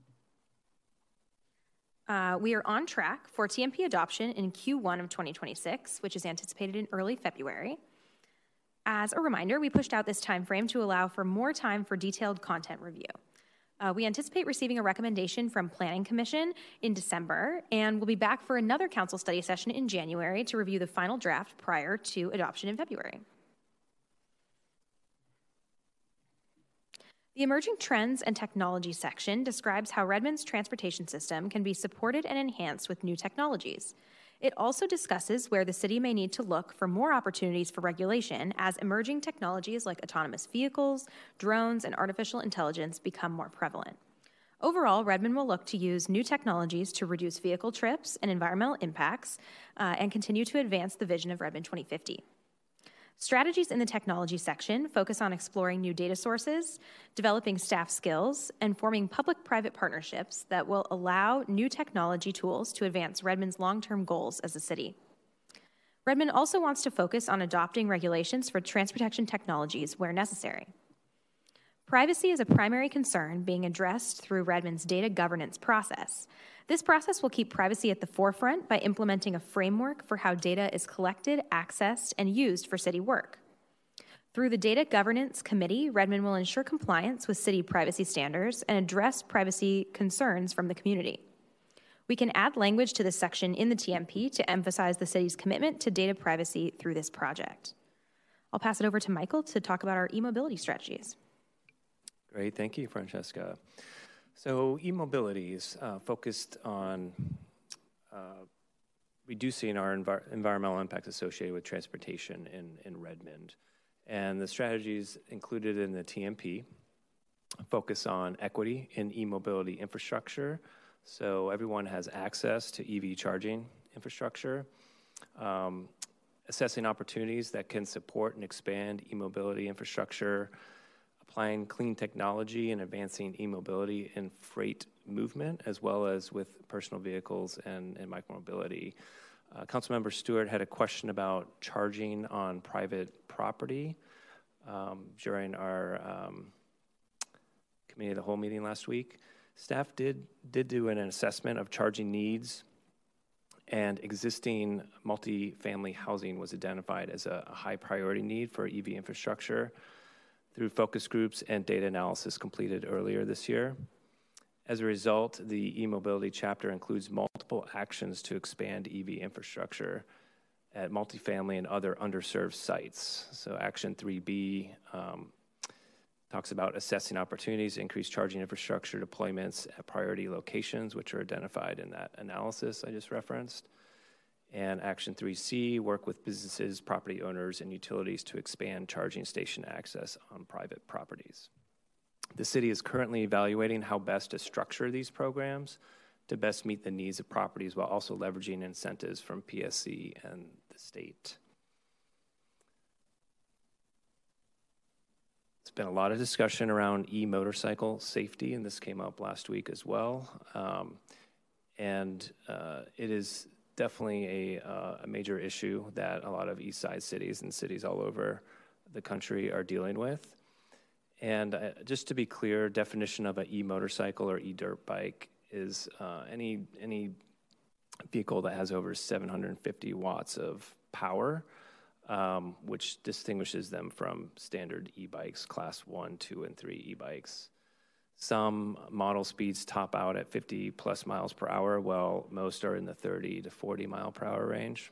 We are on track for TMP adoption in Q1 of 2026, which is anticipated in early February. As a reminder, we pushed out this time frame to allow for more time for detailed content review. We anticipate receiving a recommendation from Planning Commission in December, and we'll be back for another council study session in January to review the final draft prior to adoption in February. The Emerging Trends and Technology section describes how Redmond's transportation system can be supported and enhanced with new technologies. It also discusses where the city may need to look for more opportunities for regulation as emerging technologies like autonomous vehicles, drones, and artificial intelligence become more prevalent. Overall, Redmond will look to use new technologies to reduce vehicle trips and environmental impacts and continue to advance the vision of Redmond 2050. Strategies in the technology section focus on exploring new data sources, developing staff skills, and forming public-private partnerships that will allow new technology tools to advance Redmond's long-term goals as a city. Redmond also wants to focus on adopting regulations for transportation technologies where necessary. Privacy is a primary concern being addressed through Redmond's data governance process. This process will keep privacy at the forefront by implementing a framework for how data is collected, accessed, and used for city work. Through the Data Governance Committee, Redmond will ensure compliance with city privacy standards and address privacy concerns from the community. We can add language to this section in the TMP to emphasize the city's commitment to data privacy through this project. I'll pass it over to Michael to talk about our e-mobility strategies. Great, thank you, Francesca. So e-mobility is focused on reducing our environmental impact associated with transportation in Redmond. And the strategies included in the TMP focus on equity in e-mobility infrastructure, so everyone has access to EV charging infrastructure, assessing opportunities that can support and expand e-mobility infrastructure, applying clean technology and advancing e-mobility in freight movement, as well as with personal vehicles and micromobility. Councilmember Stewart had a question about charging on private property during our committee of the whole meeting last week. Staff did do an assessment of charging needs, and existing multifamily housing was identified as a high priority need for EV infrastructure through focus groups and data analysis completed earlier this year. As a result, the e-mobility chapter includes multiple actions to expand EV infrastructure at multifamily and other underserved sites. So Action 3B talks about assessing opportunities to increase charging infrastructure deployments at priority locations, which are identified in that analysis I just referenced. And Action 3C, work with businesses, property owners, and utilities to expand charging station access on private properties. The city is currently evaluating how best to structure these programs to best meet the needs of properties while also leveraging incentives from PSC and the state. There's been a lot of discussion around e-motorcycle safety, and this came up last week as well. It is definitely a major issue that a lot of East Side cities and cities all over the country are dealing with. And just to be clear, definition of an e-motorcycle or e-dirt bike is any vehicle that has over 750 watts of power, which distinguishes them from standard e-bikes, class 1, 2, and 3 e-bikes. Some model speeds top out at 50 plus miles per hour, while most are in the 30 to 40 mile per hour range.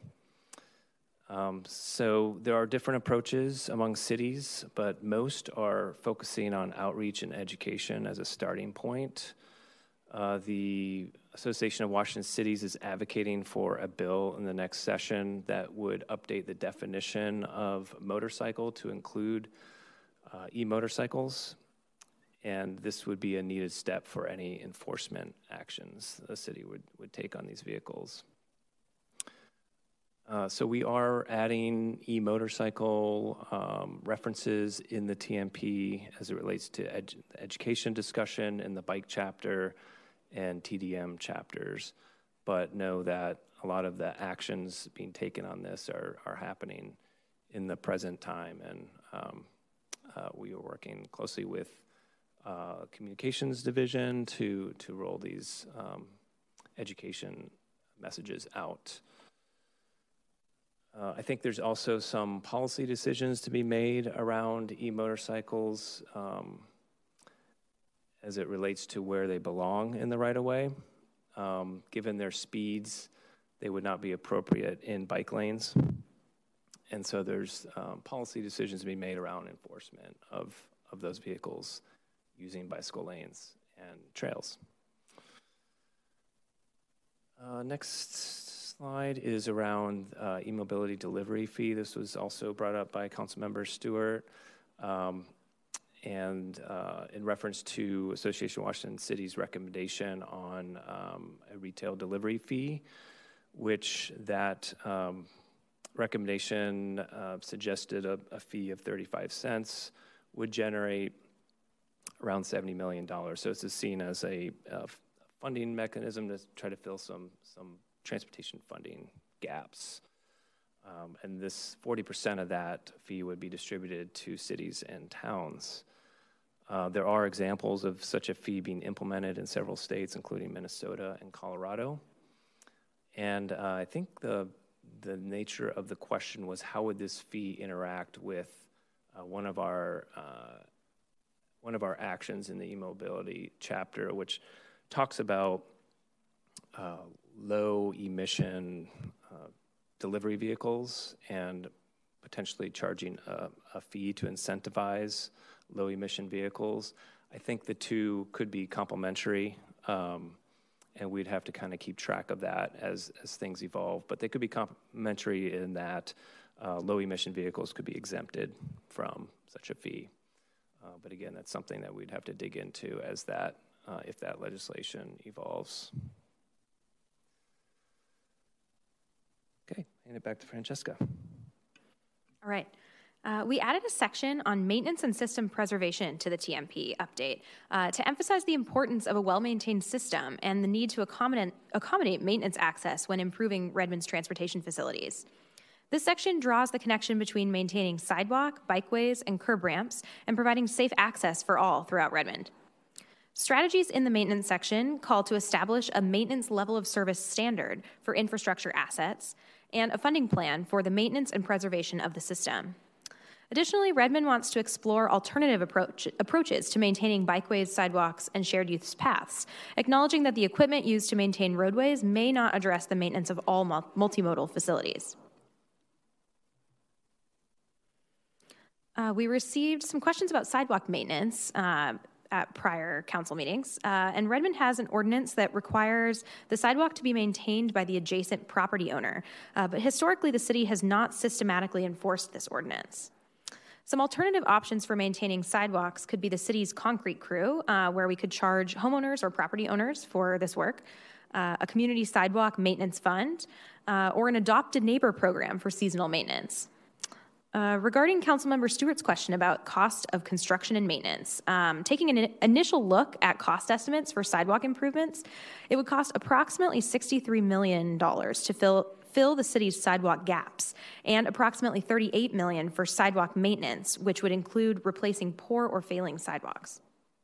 So there are different approaches among cities, but most are focusing on outreach and education as a starting point. The Association of Washington Cities is advocating for a bill in the next session that would update the definition of motorcycle to include e-motorcycles. And this would be a needed step for any enforcement actions the city would take on these vehicles. So we are adding e-motorcycle references in the TMP as it relates to education discussion in the bike chapter and TDM chapters, but know that a lot of the actions being taken on this are happening in the present time, and we are working closely with communications division to roll these education messages out. I think there's also some policy decisions to be made around e-motorcycles as it relates to where they belong in the right-of-way. Given their speeds, they would not be appropriate in bike lanes. And so there's policy decisions to be made around enforcement of those vehicles using bicycle lanes and trails. Next slide is around e-mobility delivery fee. This was also brought up by Councilmember Stewart. And in reference to Association of Washington Cities' recommendation on a retail delivery fee, which that recommendation suggested a fee of 35 cents would generate around $70 million. So this is seen as a funding mechanism to try to fill some transportation funding gaps. And this 40% of that fee would be distributed to cities and towns. There are examples of such a fee being implemented in several states, including Minnesota and Colorado. And I think the nature of the question was, how would this fee interact with one of our actions in the e-mobility chapter, which talks about low emission delivery vehicles and potentially charging a fee to incentivize low emission vehicles. I think the two could be complementary, and we'd have to kind of keep track of that as things evolve. But they could be complementary in that low emission vehicles could be exempted from such a fee. But again, that's something that we'd have to dig into as that, if that legislation evolves. Okay, hand it back to Francesca. All right. We added a section on maintenance and system preservation to the TMP update to emphasize the importance of a well-maintained system and the need to accommodate maintenance access when improving Redmond's transportation facilities. This section draws the connection between maintaining sidewalk, bikeways, and curb ramps and providing safe access for all throughout Redmond. Strategies in the maintenance section call to establish a maintenance level of service standard for infrastructure assets and a funding plan for the maintenance and preservation of the system. Additionally, Redmond wants to explore alternative approaches to maintaining bikeways, sidewalks, and shared use paths, acknowledging that the equipment used to maintain roadways may not address the maintenance of all multimodal facilities. We received some questions about sidewalk maintenance at prior council meetings, and Redmond has an ordinance that requires the sidewalk to be maintained by the adjacent property owner, but historically the city has not systematically enforced this ordinance. Some alternative options for maintaining sidewalks could be the city's concrete crew, where we could charge homeowners or property owners for this work, a community sidewalk maintenance fund, or an adopted neighbor program for seasonal maintenance. Regarding Councilmember Stewart's question about cost of construction and maintenance, taking an initial look at cost estimates for sidewalk improvements, it would cost approximately $63 million to fill the city's sidewalk gaps, and approximately $38 million for sidewalk maintenance, which would include replacing poor or failing sidewalks.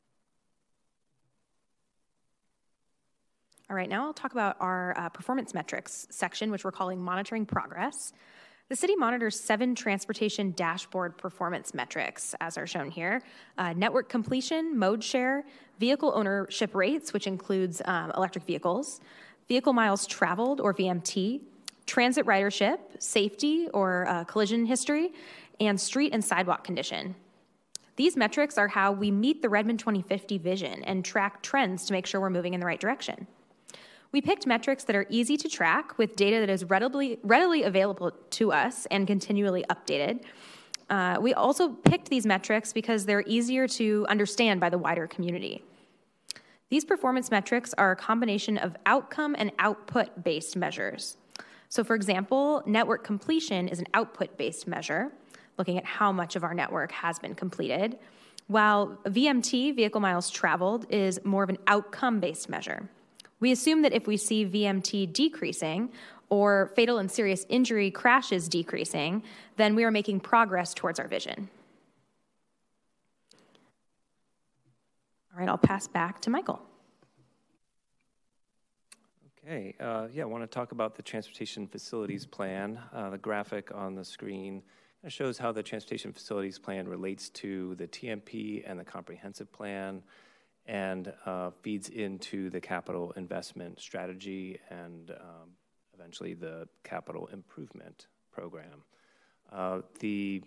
All right, now I'll talk about our performance metrics section, which we're calling monitoring progress. The city monitors 7 transportation dashboard performance metrics, as are shown here: network completion, mode share, vehicle ownership rates, which includes electric vehicles, vehicle miles traveled, or VMT, transit ridership, safety or collision history, and street and sidewalk condition. These metrics are how we meet the Redmond 2050 vision and track trends to make sure we're moving in the right direction. We picked metrics that are easy to track with data that is readily available to us and continually updated. We also picked these metrics because they're easier to understand by the wider community. These performance metrics are a combination of outcome and output-based measures. So for example, network completion is an output-based measure, looking at how much of our network has been completed, while VMT, vehicle miles traveled, is more of an outcome-based measure. We assume that if we see VMT decreasing or fatal and serious injury crashes decreasing, then we are making progress towards our vision. All right, I'll pass back to Michael. Okay, I want to talk about the Transportation Facilities Plan. The graphic on the screen shows how the Transportation Facilities Plan relates to the TMP and the Comprehensive Plan, and feeds into the capital investment strategy and eventually the capital improvement program. The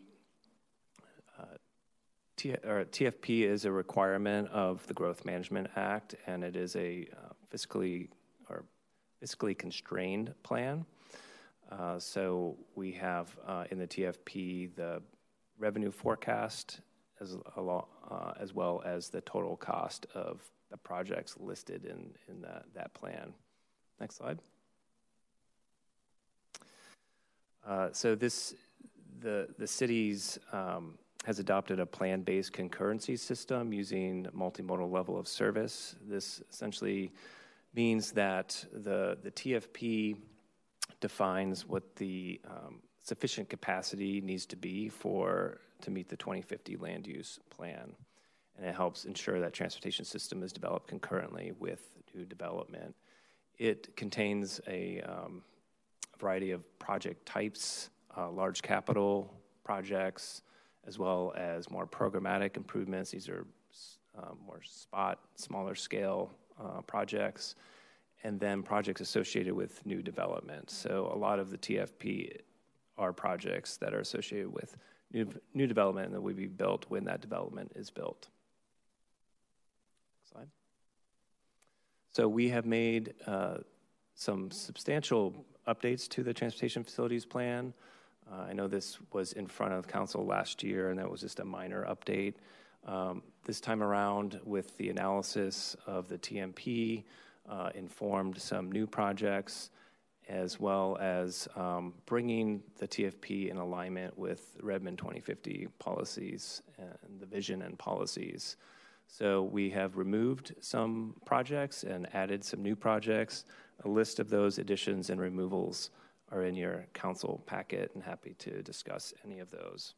TFP is a requirement of the Growth Management Act, and it is a fiscally constrained plan. So we have in the TFP the revenue forecast as well as the total cost of the projects listed in that plan. Next slide. So the city's has adopted a plan-based concurrency system using multimodal level of service. This essentially means that the TFP defines what the sufficient capacity needs to be to meet the 2050 land use plan. And it helps ensure that transportation system is developed concurrently with new development. It contains a variety of project types, large capital projects, as well as more programmatic improvements. These are more smaller scale projects, and then projects associated with new development. So a lot of the TFP are projects that are associated with new development that will be built when that development is built. Next slide. So we have made some substantial updates to the transportation facilities plan. I know this was in front of council last year, and that was just a minor update. This time around, with the analysis of the TMP, informed some new projects, as well as bringing the TFP in alignment with Redmond 2050 policies and the vision and policies. So we have removed some projects and added some new projects. A list of those additions and removals are in your council packet, and happy to discuss any of those.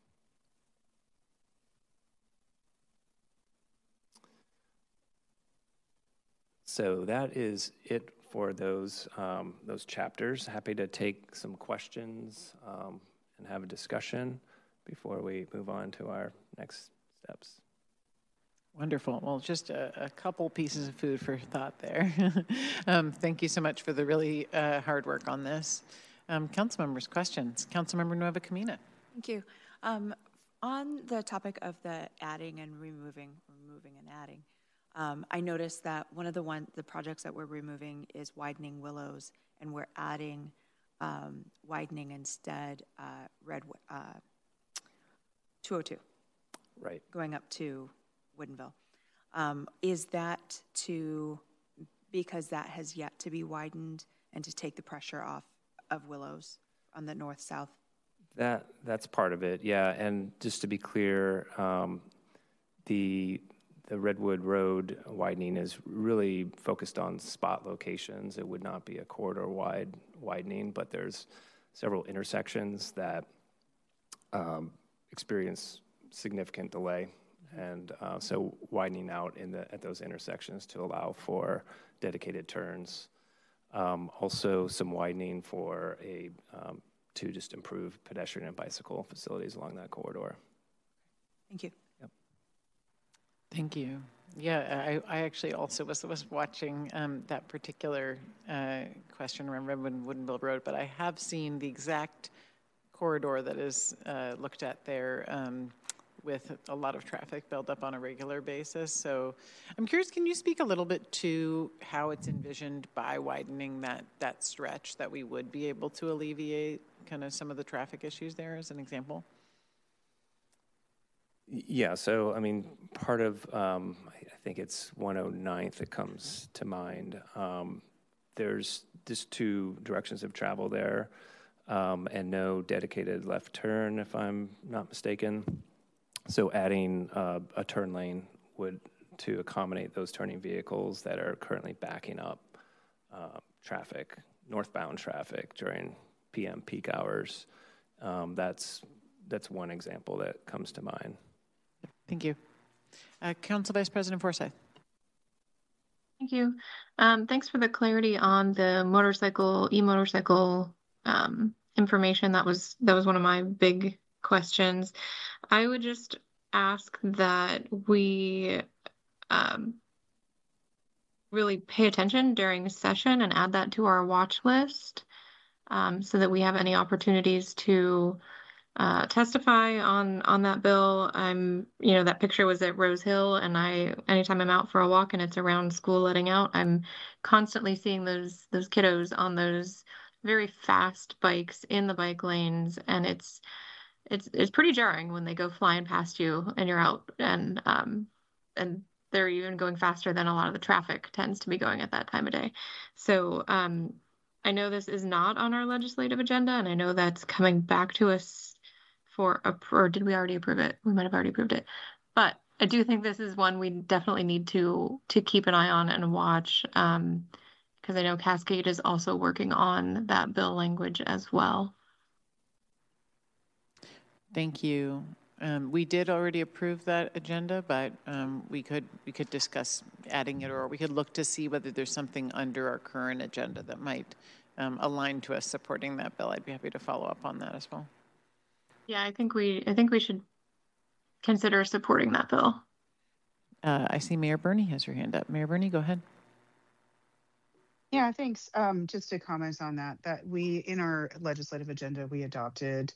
So that is it for those chapters. Happy to take some questions and have a discussion before we move on to our next steps. Wonderful. Well, just a couple pieces of food for thought there. Thank you so much for the really hard work on this. Council members, questions. Councilmember Nueva Camina. Thank you. On the topic of the adding and removing and adding, I noticed that one of the projects that we're removing is widening Willows, and we're adding widening instead 202. Right. Going up to Woodinville. Is that because that has yet to be widened and to take the pressure off of Willows on the north-south? That's part of it, yeah. And just to be clear, the Redwood Road widening is really focused on spot locations. It would not be a corridor-wide widening, but there's several intersections that experience significant delay. And so widening out at those intersections to allow for dedicated turns. Also some widening to just improve pedestrian and bicycle facilities along that corridor. Thank you. Yep. Thank you. Yeah, I actually also was watching that particular question around Redwood Woodinville Road, but I have seen the exact corridor that is looked at there with a lot of traffic built up on a regular basis. So I'm curious, can you speak a little bit to how it's envisioned by widening that stretch that we would be able to alleviate kind of some of the traffic issues there as an example? Yeah, so I mean, part of, I think it's 109th that comes to mind. There's just two directions of travel there and no dedicated left turn, if I'm not mistaken. So adding a turn lane to accommodate those turning vehicles that are currently backing up traffic, northbound traffic during PM peak hours. That's one example that comes to mind. Thank you. Council Vice President Forsyth. Thank you. Thanks for the clarity on the e-motorcycle information. That was one of my big questions. I would just ask that we really pay attention during session and add that to our watch list so that we have any opportunities to testify on that bill. That picture was at Rose Hill, and anytime I'm out for a walk and it's around school letting out, I'm constantly seeing those kiddos on those very fast bikes in the bike lanes, and it's pretty jarring when they go flying past you and you're out, and they're even going faster than a lot of the traffic tends to be going at that time of day. So I know this is not on our legislative agenda, and I know that's coming back to us or did we already approve it? We might have already approved it. But I do think this is one we definitely need to keep an eye on and watch, because I know Cascade is also working on that bill language as well. Thank you. We did already approve that agenda, but we could discuss adding it, or we could look to see whether there's something under our current agenda that might align to us supporting that bill. I'd be happy to follow up on that as well. Yeah, I think we should consider supporting that bill. I see Mayor Bernie has her hand up. Mayor Bernie, go ahead. Yeah, thanks. Just to comment on that we, in our legislative agenda, we adopted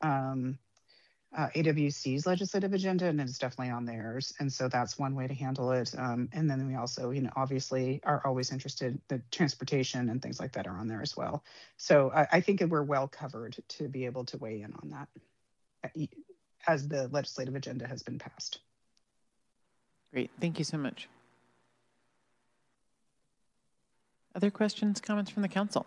AWC's legislative agenda, and it's definitely on theirs. And so that's one way to handle it. And then we also, obviously are always interested, the transportation and things like that are on there as well. So I think we're well covered to be able to weigh in on that as the legislative agenda has been passed. Great, thank you so much. Other questions, comments from the council?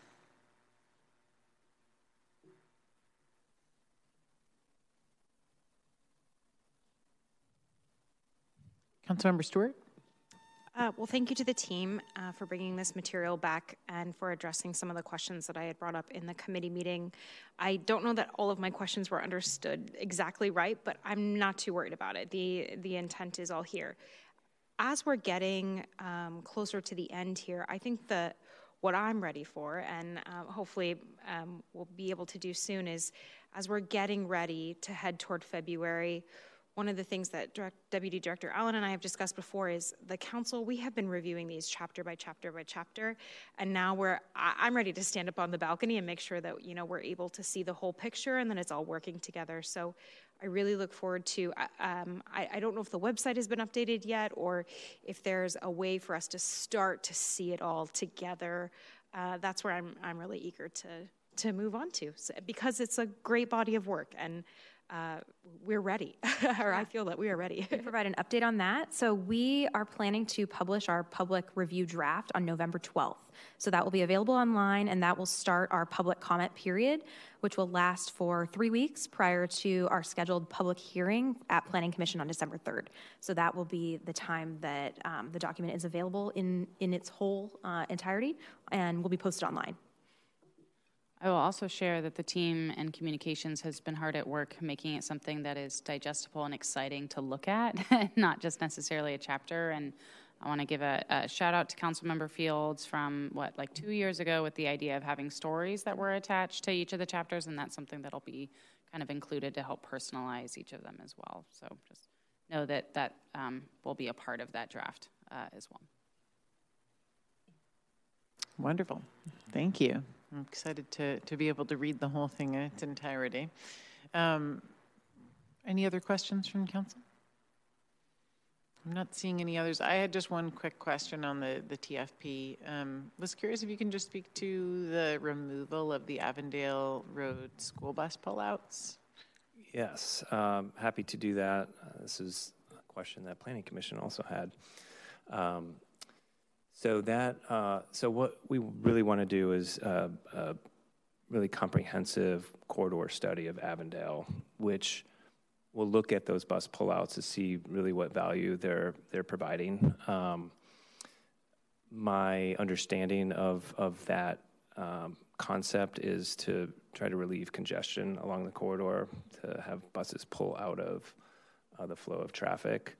Councilmember Stewart? Well, thank you to the team for bringing this material back and for addressing some of the questions that I had brought up in the committee meeting. I don't know that all of my questions were understood exactly right, but I'm not too worried about it. The intent is all here. As we're getting closer to the end here, I think that what I'm ready for, and hopefully we'll be able to do soon, is as we're getting ready to head toward February, one of the things that Deputy Director Allen and I have discussed before is the council, we have been reviewing these chapter by chapter by chapter, and now I'm ready to stand up on the balcony and make sure that we're able to see the whole picture and then it's all working together. So I really look forward to, I don't know if the website has been updated yet or if there's a way for us to start to see it all together. That's where I'm really eager to move on to, because it's a great body of work, and we're ready, or I feel that we are ready. To provide an update on that. So we are planning to publish our public review draft on November 12th. So that will be available online, and that will start our public comment period, which will last for 3 weeks prior to our scheduled public hearing at Planning Commission on December 3rd. So that will be the time that the document is available in its whole entirety and will be posted online. I will also share that the team and communications has been hard at work making it something that is digestible and exciting to look at, not just necessarily a chapter. And I want to give a shout out to Councilmember Fields from, 2 years ago with the idea of having stories that were attached to each of the chapters, and that's something that'll be kind of included to help personalize each of them as well. So just know that will be a part of that draft as well. Wonderful. Thank you. I'm excited to be able to read the whole thing in its entirety. Any other questions from council? I'm not seeing any others. I had just one quick question on the TFP. Was curious if you can just speak to the removal of the Avondale Road school bus pullouts. Yes, happy to do that. This is a question that Planning Commission also had. So what we really want to do is a really comprehensive corridor study of Avondale, which will look at those bus pullouts to see really what value they're providing. My understanding of that concept is to try to relieve congestion along the corridor, to have buses pull out of the flow of traffic,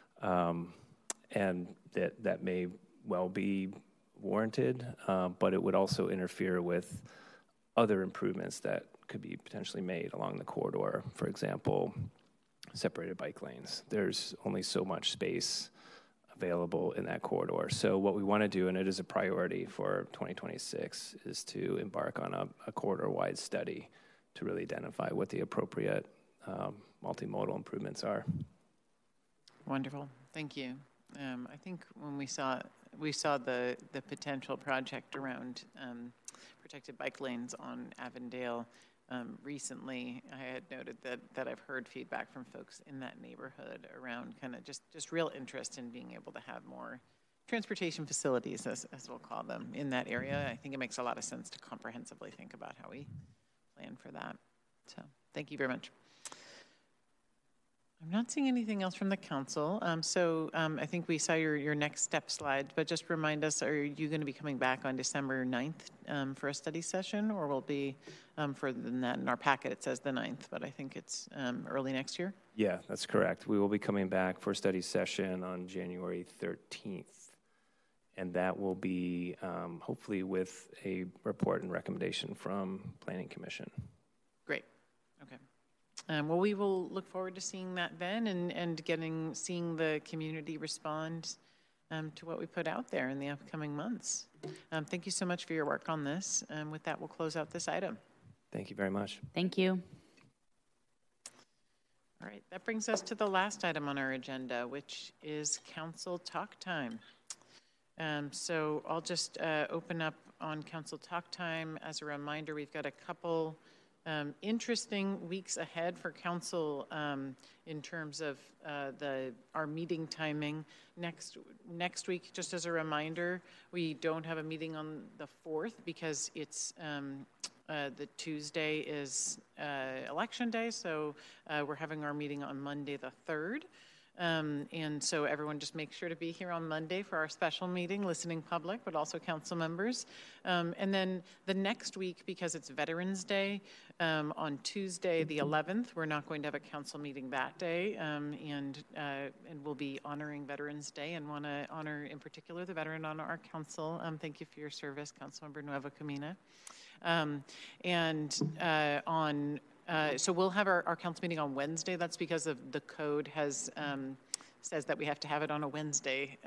and that may well be warranted, but it would also interfere with other improvements that could be potentially made along the corridor. For example, separated bike lanes. There's only so much space available in that corridor. So what we want to do, and it is a priority for 2026, is to embark on a corridor-wide study to really identify what the appropriate multimodal improvements are. Wonderful. Thank you. I think when we saw the potential project around protected bike lanes on Avondale recently, I had noted that I've heard feedback from folks in that neighborhood around kind of just real interest in being able to have more transportation facilities, as we'll call them, in that area. I think it makes a lot of sense to comprehensively think about how we plan for that. So thank you very much. I'm not seeing anything else from the council. I think we saw your next step slide, but just remind us, are you going to be coming back on December 9th for a study session, or will it be further than that? In our packet, it says the 9th, but I think it's early next year? Yeah, that's correct. We will be coming back for a study session on January 13th, and that will be hopefully with a report and recommendation from Planning Commission. Great. Okay. Well, we will look forward to seeing that then and seeing the community respond to what we put out there in the upcoming months. Thank you so much for your work on this. With that, we'll close out this item. Thank you very much. Thank you. All right, that brings us to the last item on our agenda, which is council talk time. So I'll just open up on council talk time. As a reminder, we've got a couple interesting weeks ahead for council in terms of our meeting timing. Next week, just as a reminder, we don't have a meeting on the 4th because it's the Tuesday is election day, so we're having our meeting on Monday the 3rd. And so everyone just make sure to be here on Monday for our special meeting, listening public, but also council members. And then the next week, because it's Veterans Day, on Tuesday the 11th, we're not going to have a council meeting that day, and we'll be honoring Veterans Day and want to honor in particular the veteran on our council. Thank you for your service, Councilmember Nueva Camina. So we'll have our council meeting on Wednesday. That's because of the code says that we have to have it on a Wednesday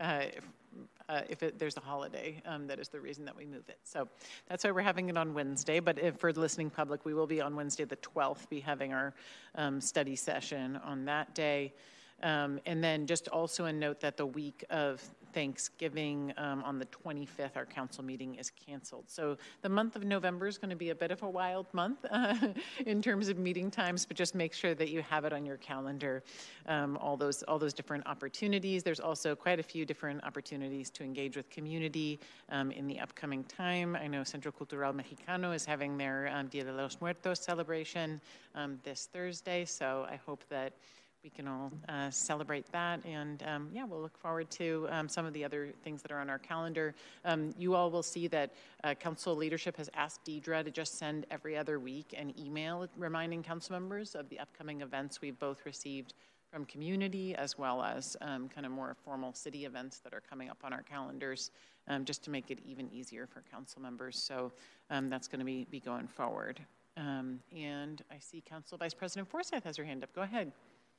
if there's a holiday. That is the reason that we move it. So that's why we're having it on Wednesday. But for the listening public, we will be on Wednesday the 12th, be having our study session on that day. And then just also a note that the week of Thanksgiving on the 25th, our council meeting is canceled. So the month of November is going to be a bit of a wild month in terms of meeting times, but just make sure that you have it on your calendar, all those different opportunities. There's also quite a few different opportunities to engage with community in the upcoming time. I know Centro Cultural Mexicano is having their Dia de los Muertos celebration this Thursday, so I hope that we can all celebrate that. And yeah, we'll look forward to some of the other things that are on our calendar. You all will see that council leadership has asked Deidre to just send every other week an email reminding council members of the upcoming events we've both received from community, as well as kind of more formal city events that are coming up on our calendars, just to make it even easier for council members. So that's going to be going forward. And I see Council Vice President Forsyth has her hand up. Go ahead.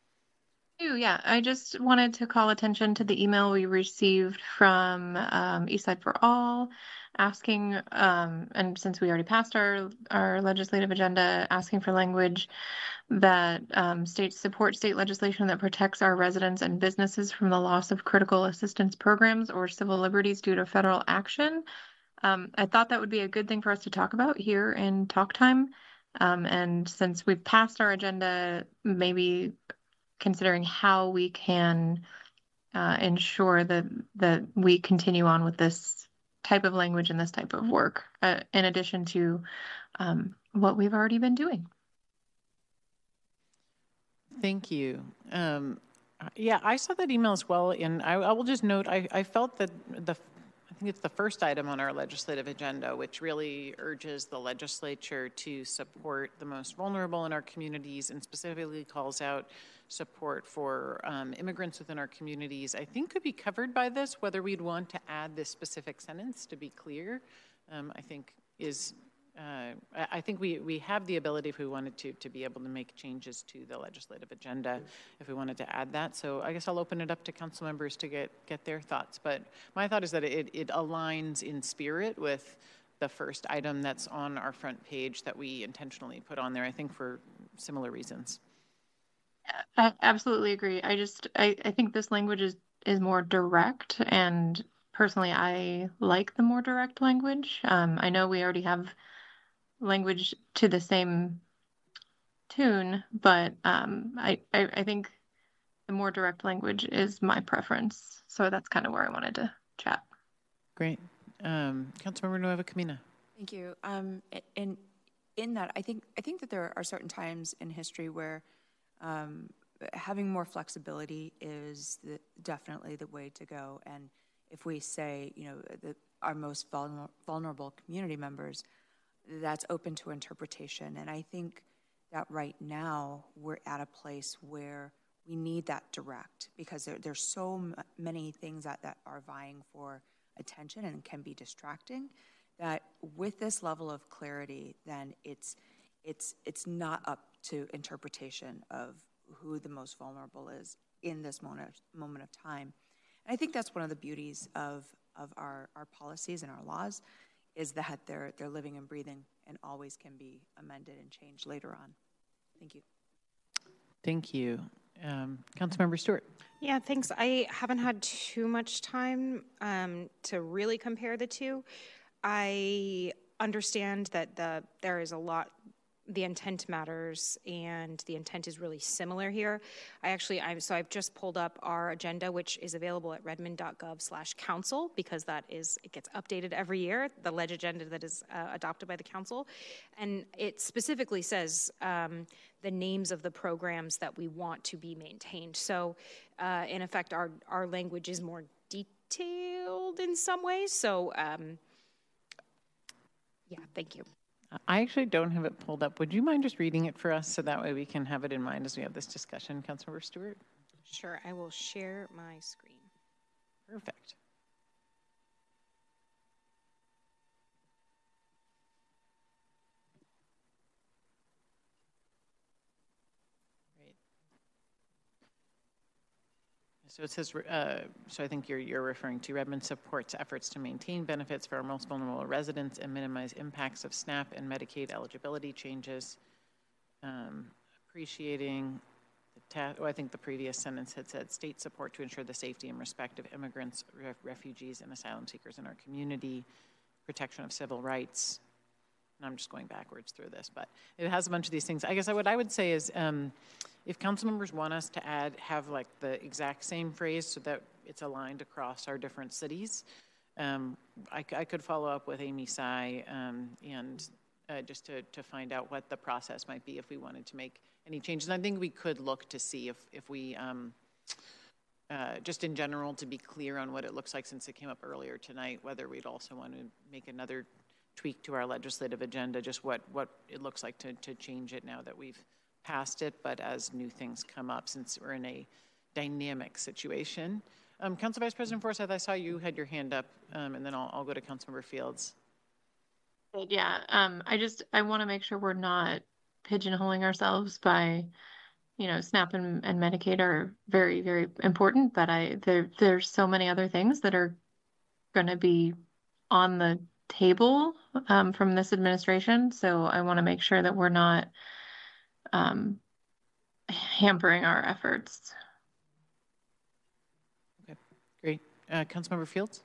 Yeah, I just wanted to call attention to the email we received from Eastside for All asking, and since we already passed our legislative agenda, asking for language that states support state legislation that protects our residents and businesses from the loss of critical assistance programs or civil liberties due to federal action. I thought that would be a good thing for us to talk about here in talk time. And since we've passed our agenda, maybe considering how we can ensure that we continue on with this type of language and this type of work, in addition to what we've already been doing. Thank you. Yeah, I saw that email as well, and I will just note, I felt that I think it's the first item on our legislative agenda, which really urges the legislature to support the most vulnerable in our communities and specifically calls out support for immigrants within our communities, I think could be covered by this. Whether we'd want to add this specific sentence to be clear, I think is, I think we have the ability, if we wanted to be able to make changes to the legislative agenda, if we wanted to add that. So I guess I'll open it up to council members to get their thoughts. But my thought is that it aligns in spirit with the first item that's on our front page that we intentionally put on there, I think for similar reasons. I absolutely agree. I think this language is more direct, and personally I like the more direct language. I know we already have language to the same tune, but I think the more direct language is my preference. So that's kind of where I wanted to chat. Great. Councilmember Nueva Camina. Thank you. And in that, I think that there are certain times in history where having more flexibility is definitely the way to go. And if we say, our most vulnerable community members, that's open to interpretation. And I think that right now we're at a place where we need that direct, because there's so many things that are vying for attention and can be distracting, that with this level of clarity, then it's not up to interpretation of who the most vulnerable is in this moment of time. And I think that's one of the beauties of our policies and our laws, is that they're living and breathing and always can be amended and changed later on. Thank you. Thank you. Councilmember Stewart. Yeah, thanks. I haven't had too much time to really compare the two. I understand that there is a lot, the intent matters, and the intent is really similar here. So I've just pulled up our agenda, which is available at redmond.gov/council, because it gets updated every year, the ledge agenda that is adopted by the council. And it specifically says the names of the programs that we want to be maintained. So in effect, our language is more detailed in some ways. So yeah, thank you. I actually don't have it pulled up. Would you mind just reading it for us so that way we can have it in mind as we have this discussion, Councilmember Stewart? Sure, I will share my screen. Perfect. So it says, so I think you're referring to Redmond supports efforts to maintain benefits for our most vulnerable residents and minimize impacts of SNAP and Medicaid eligibility changes. Appreciating I think the previous sentence had said state support to ensure the safety and respect of immigrants, refugees, and asylum seekers in our community, protection of civil rights. And I'm just going backwards through this, but it has a bunch of these things. I guess what I would say is, if council members want us to have like the exact same phrase so that it's aligned across our different cities, I could follow up with Amy Tsai and just to find out what the process might be if we wanted to make any changes. And I think we could look to see if we, just in general, to be clear on what it looks like, since it came up earlier tonight, whether we'd also want to make another tweak to our legislative agenda, just what it looks like to change it now that we've passed it, but as new things come up, since we're in a dynamic situation. Council Vice President Forsyth, I saw you had your hand up, and then I'll go to Councilmember Fields. Yeah, I want to make sure we're not pigeonholing ourselves by, SNAP and Medicaid are very, very important, but there's so many other things that are going to be on the table from this administration. So I want to make sure that we're not hampering our efforts. Okay, great. Councilmember Fields?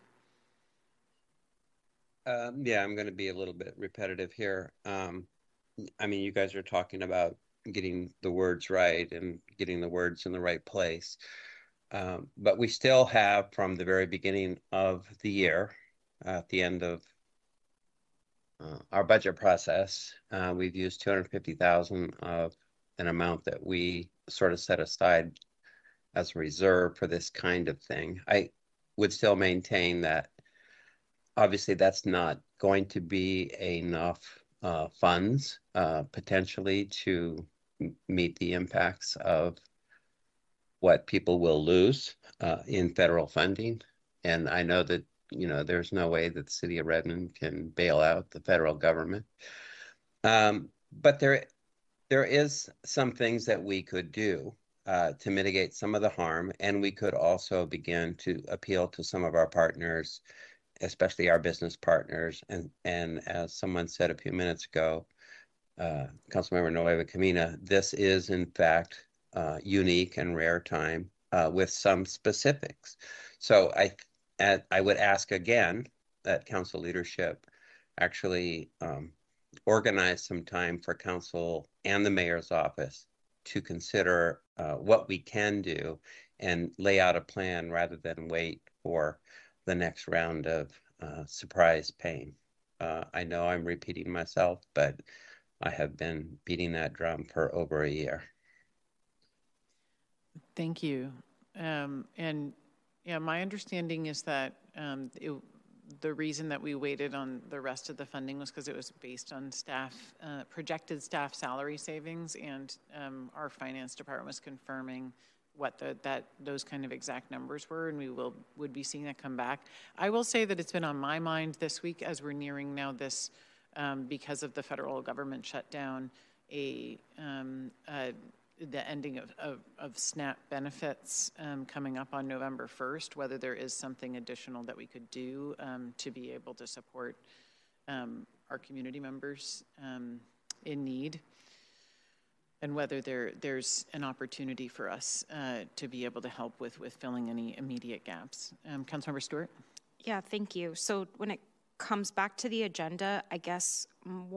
Yeah, I'm going to be a little bit repetitive here. I mean, you guys are talking about getting the words right and getting the words in the right place. But we still have, from the very beginning of the year, at the end of our budget process, we've used $250,000 of an amount that we sort of set aside as a reserve for this kind of thing. I would still maintain that obviously that's not going to be enough funds potentially to meet the impacts of what people will lose in federal funding. And I know that, there's no way that the city of Redmond can bail out the federal government. But there is some things that we could do to mitigate some of the harm. And we could also begin to appeal to some of our partners, especially our business partners. And as someone said a few minutes ago, Councilmember Nueva Camina, this is in fact unique and rare time with some specifics. So I would ask again that council leadership actually organize some time for council and the mayor's office to consider what we can do and lay out a plan rather than wait for the next round of surprise pain. I know I'm repeating myself, but I have been beating that drum for over a year. Thank you. And yeah, my understanding is that the reason that we waited on the rest of the funding was because it was based on staff, projected staff salary savings, and our finance department was confirming what those kind of exact numbers were, and we would be seeing that come back. I will say that it's been on my mind this week as we're nearing now this, because of the federal government shutdown, the ending of SNAP benefits coming up on November 1st, whether there is something additional that we could do to be able to support our community members in need, and whether there's an opportunity for us to be able to help with filling any immediate gaps. Councilmember Stewart? Yeah, thank you. So when it comes back to the agenda, I guess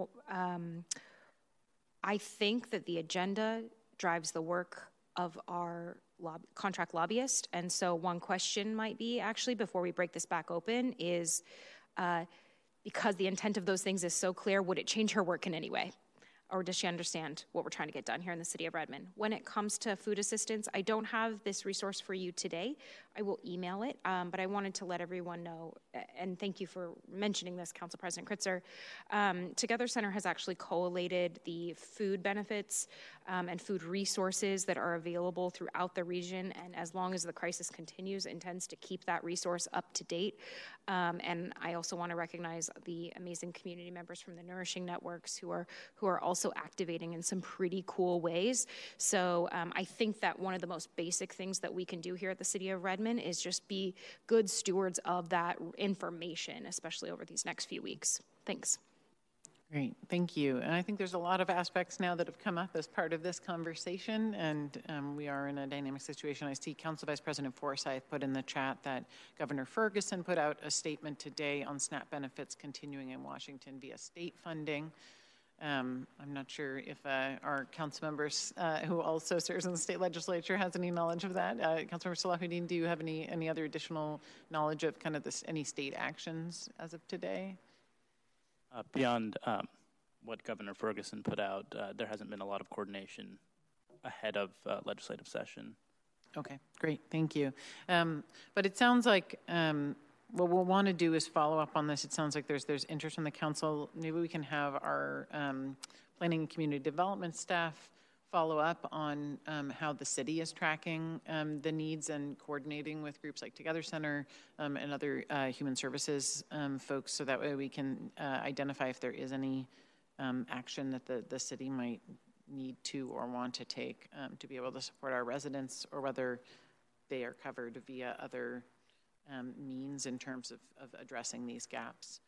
I think that the agenda drives the work of our contract lobbyist. And so one question might be, actually, before we break this back open, is because the intent of those things is so clear, would it change her work in any way? Or does she understand what we're trying to get done here in the city of Redmond? When it comes to food assistance, I don't have this resource for you today. I will email it, but I wanted to let everyone know, and thank you for mentioning this, Council President Kritzer. Together Center has actually collated the food benefits and food resources that are available throughout the region, and as long as the crisis continues, intends to keep that resource up to date. And I also want to recognize the amazing community members from the Nourishing Networks who are also activating in some pretty cool ways. So I think that one of the most basic things that we can do here at the City of Redmond is just be good stewards of that information, especially over these next few weeks. Thanks. Great, thank you. And I think there's a lot of aspects now that have come up as part of this conversation, and we are in a dynamic situation. I see Council Vice President Forsyth put in the chat that Governor Ferguson put out a statement today on SNAP benefits continuing in Washington via state funding. I'm not sure if our council members who also serves in the state legislature has any knowledge of that. Councilmember Salahuddin, do you have any other additional knowledge of kind of any state actions as of today? Beyond what Governor Ferguson put out, there hasn't been a lot of coordination ahead of legislative session. Okay, great, thank you. But it sounds like what we'll want to do is follow up on this. It sounds like there's interest in the council. Maybe we can have our planning and community development staff follow up on how the city is tracking the needs and coordinating with groups like Together Center and other human services folks, so that way we can identify if there is any action that the city might need to or want to take to be able to support our residents, or whether they are covered via other means in terms of addressing these gaps.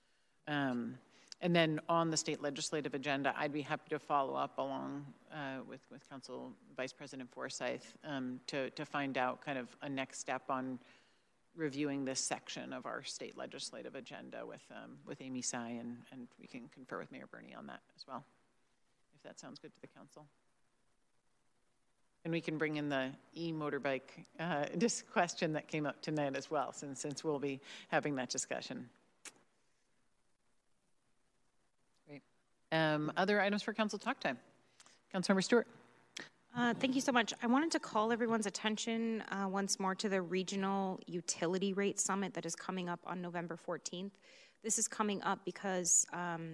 And then on the state legislative agenda, I'd be happy to follow up along with Council Vice President Forsyth to find out kind of a next step on reviewing this section of our state legislative agenda with Amy Tsai, and we can confer with Mayor Bernie on that as well, if that sounds good to the council. And we can bring in the e-motorbike this question that came up tonight as well, since we'll be having that discussion. Great. Other items for council talk time. Councilmember Stewart. Thank you so much. I wanted to call everyone's attention once more to the Regional Utility Rate Summit that is coming up on November 14th. This is coming up because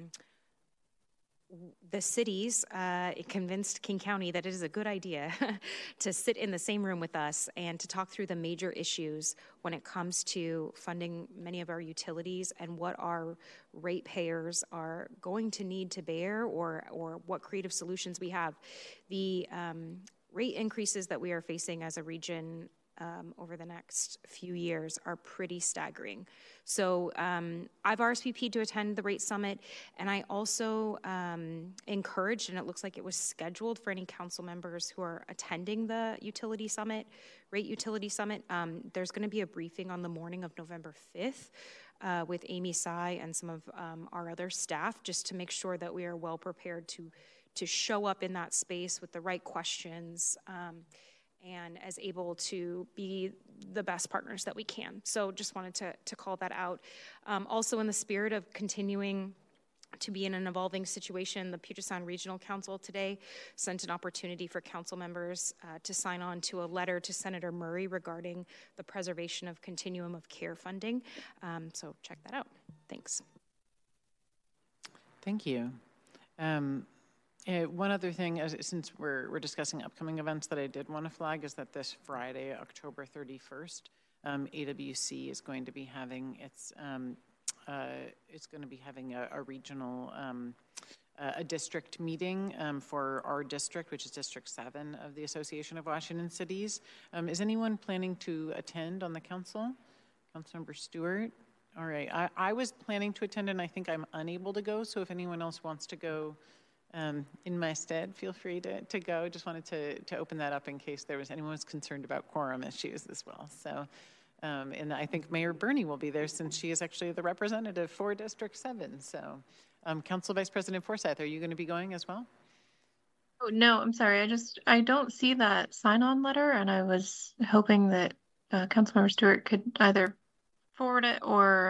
the cities convinced King County that it is a good idea to sit in the same room with us and to talk through the major issues when it comes to funding many of our utilities and what our ratepayers are going to need to bear, or what creative solutions we have. The rate increases that we are facing as a region over the next few years are pretty staggering. So I've RSVP'd to attend the rate summit, and I also encouraged, and it looks like it was scheduled for any council members who are attending the utility summit, rate utility summit. There's going to be a briefing on the morning of November 5th with Amy Tsai and some of our other staff, just to make sure that we are well prepared to show up in that space with the right questions and as able to be the best partners that we can. So just wanted to call that out. Also in the spirit of continuing to be in an evolving situation, the Puget Sound Regional Council today sent an opportunity for council members to sign on to a letter to Senator Murray regarding the preservation of continuum of care funding. So check that out. Thanks. Thank you. One other thing, since we're discussing upcoming events that I did want to flag, is that this Friday, October 31st, AWC is going to be having a regional, a district meeting for our district, which is District 7 of the Association of Washington Cities. Is anyone planning to attend on the council? Councilmember Stewart? All right, I was planning to attend and I think I'm unable to go, so if anyone else wants to go in my stead, feel free to go. Just wanted to open that up in case anyone was concerned about quorum issues as well. So, and I think Mayor Burney will be there since she is actually the representative for District 7. So, Council Vice President Forsyth, are you going to be going as well? Oh, no, I'm sorry. I don't see that sign-on letter, and I was hoping that Councilmember Stewart could either forward it or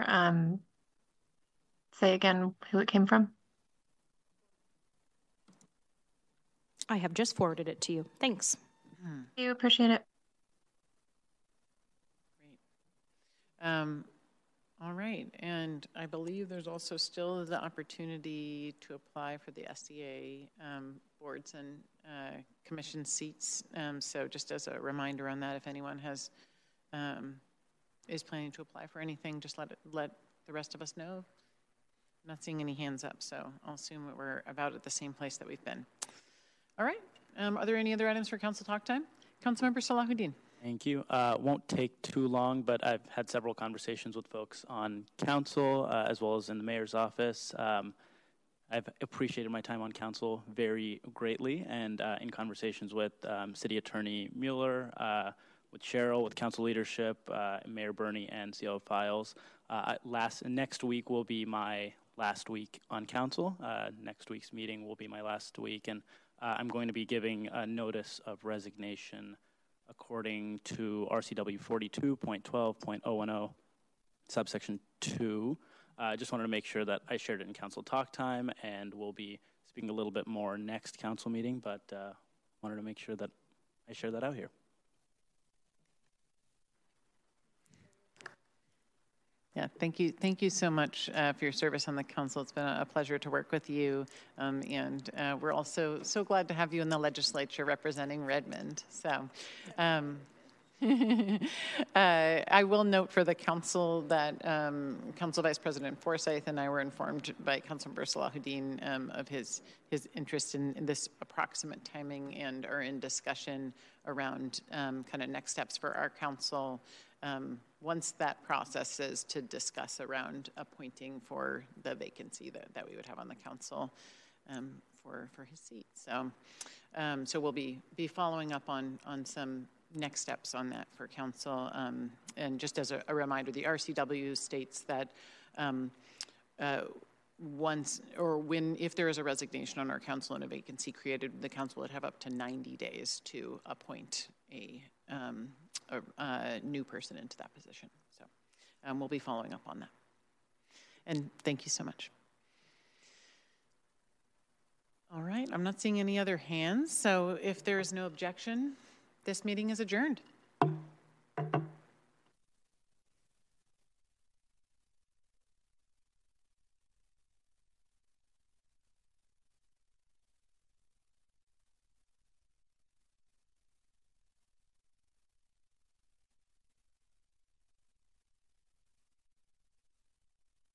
say again who it came from. I have just forwarded it to you. Thanks. You appreciate it. Great. All right, and I believe there's also still the opportunity to apply for the SEA boards and commission seats. So just as a reminder on that, if anyone has is planning to apply for anything, just let the rest of us know. I'm not seeing any hands up, so I'll assume that we're about at the same place that we've been. All right. Are there any other items for council talk time? Councilmember Salahuddin. Thank you. Won't take too long, but I've had several conversations with folks on council as well as in the mayor's office. I've appreciated my time on council very greatly, and in conversations with City Attorney Mueller, with Cheryl, with council leadership, Mayor Burney, and CO Files. Next week will be my last week on council. Next week's meeting will be my last week, and I'm going to be giving a notice of resignation according to RCW 42.12.010, subsection 2. I just wanted to make sure that I shared it in council talk time, and we'll be speaking a little bit more next council meeting, but wanted to make sure that I share that out here. Yeah, thank you. Thank you so much for your service on the council. It's been a pleasure to work with you. And we're also so glad to have you in the legislature representing Redmond. So I will note for the council that Council Vice President Forsyth and I were informed by Councilmember Salahuddin of his interest in this approximate timing and are in discussion around kind of next steps for our council. Once that process is to discuss around appointing for the vacancy that we would have on the council for his seat. So, so we'll be following up on some next steps on that for council. And just as a reminder, the RCW states that if there is a resignation on our council and a vacancy created, the council would have up to 90 days to appoint a new person into that position. So we'll be following up on that. And thank you so much. All right, I'm not seeing any other hands. So if there is no objection, this meeting is adjourned.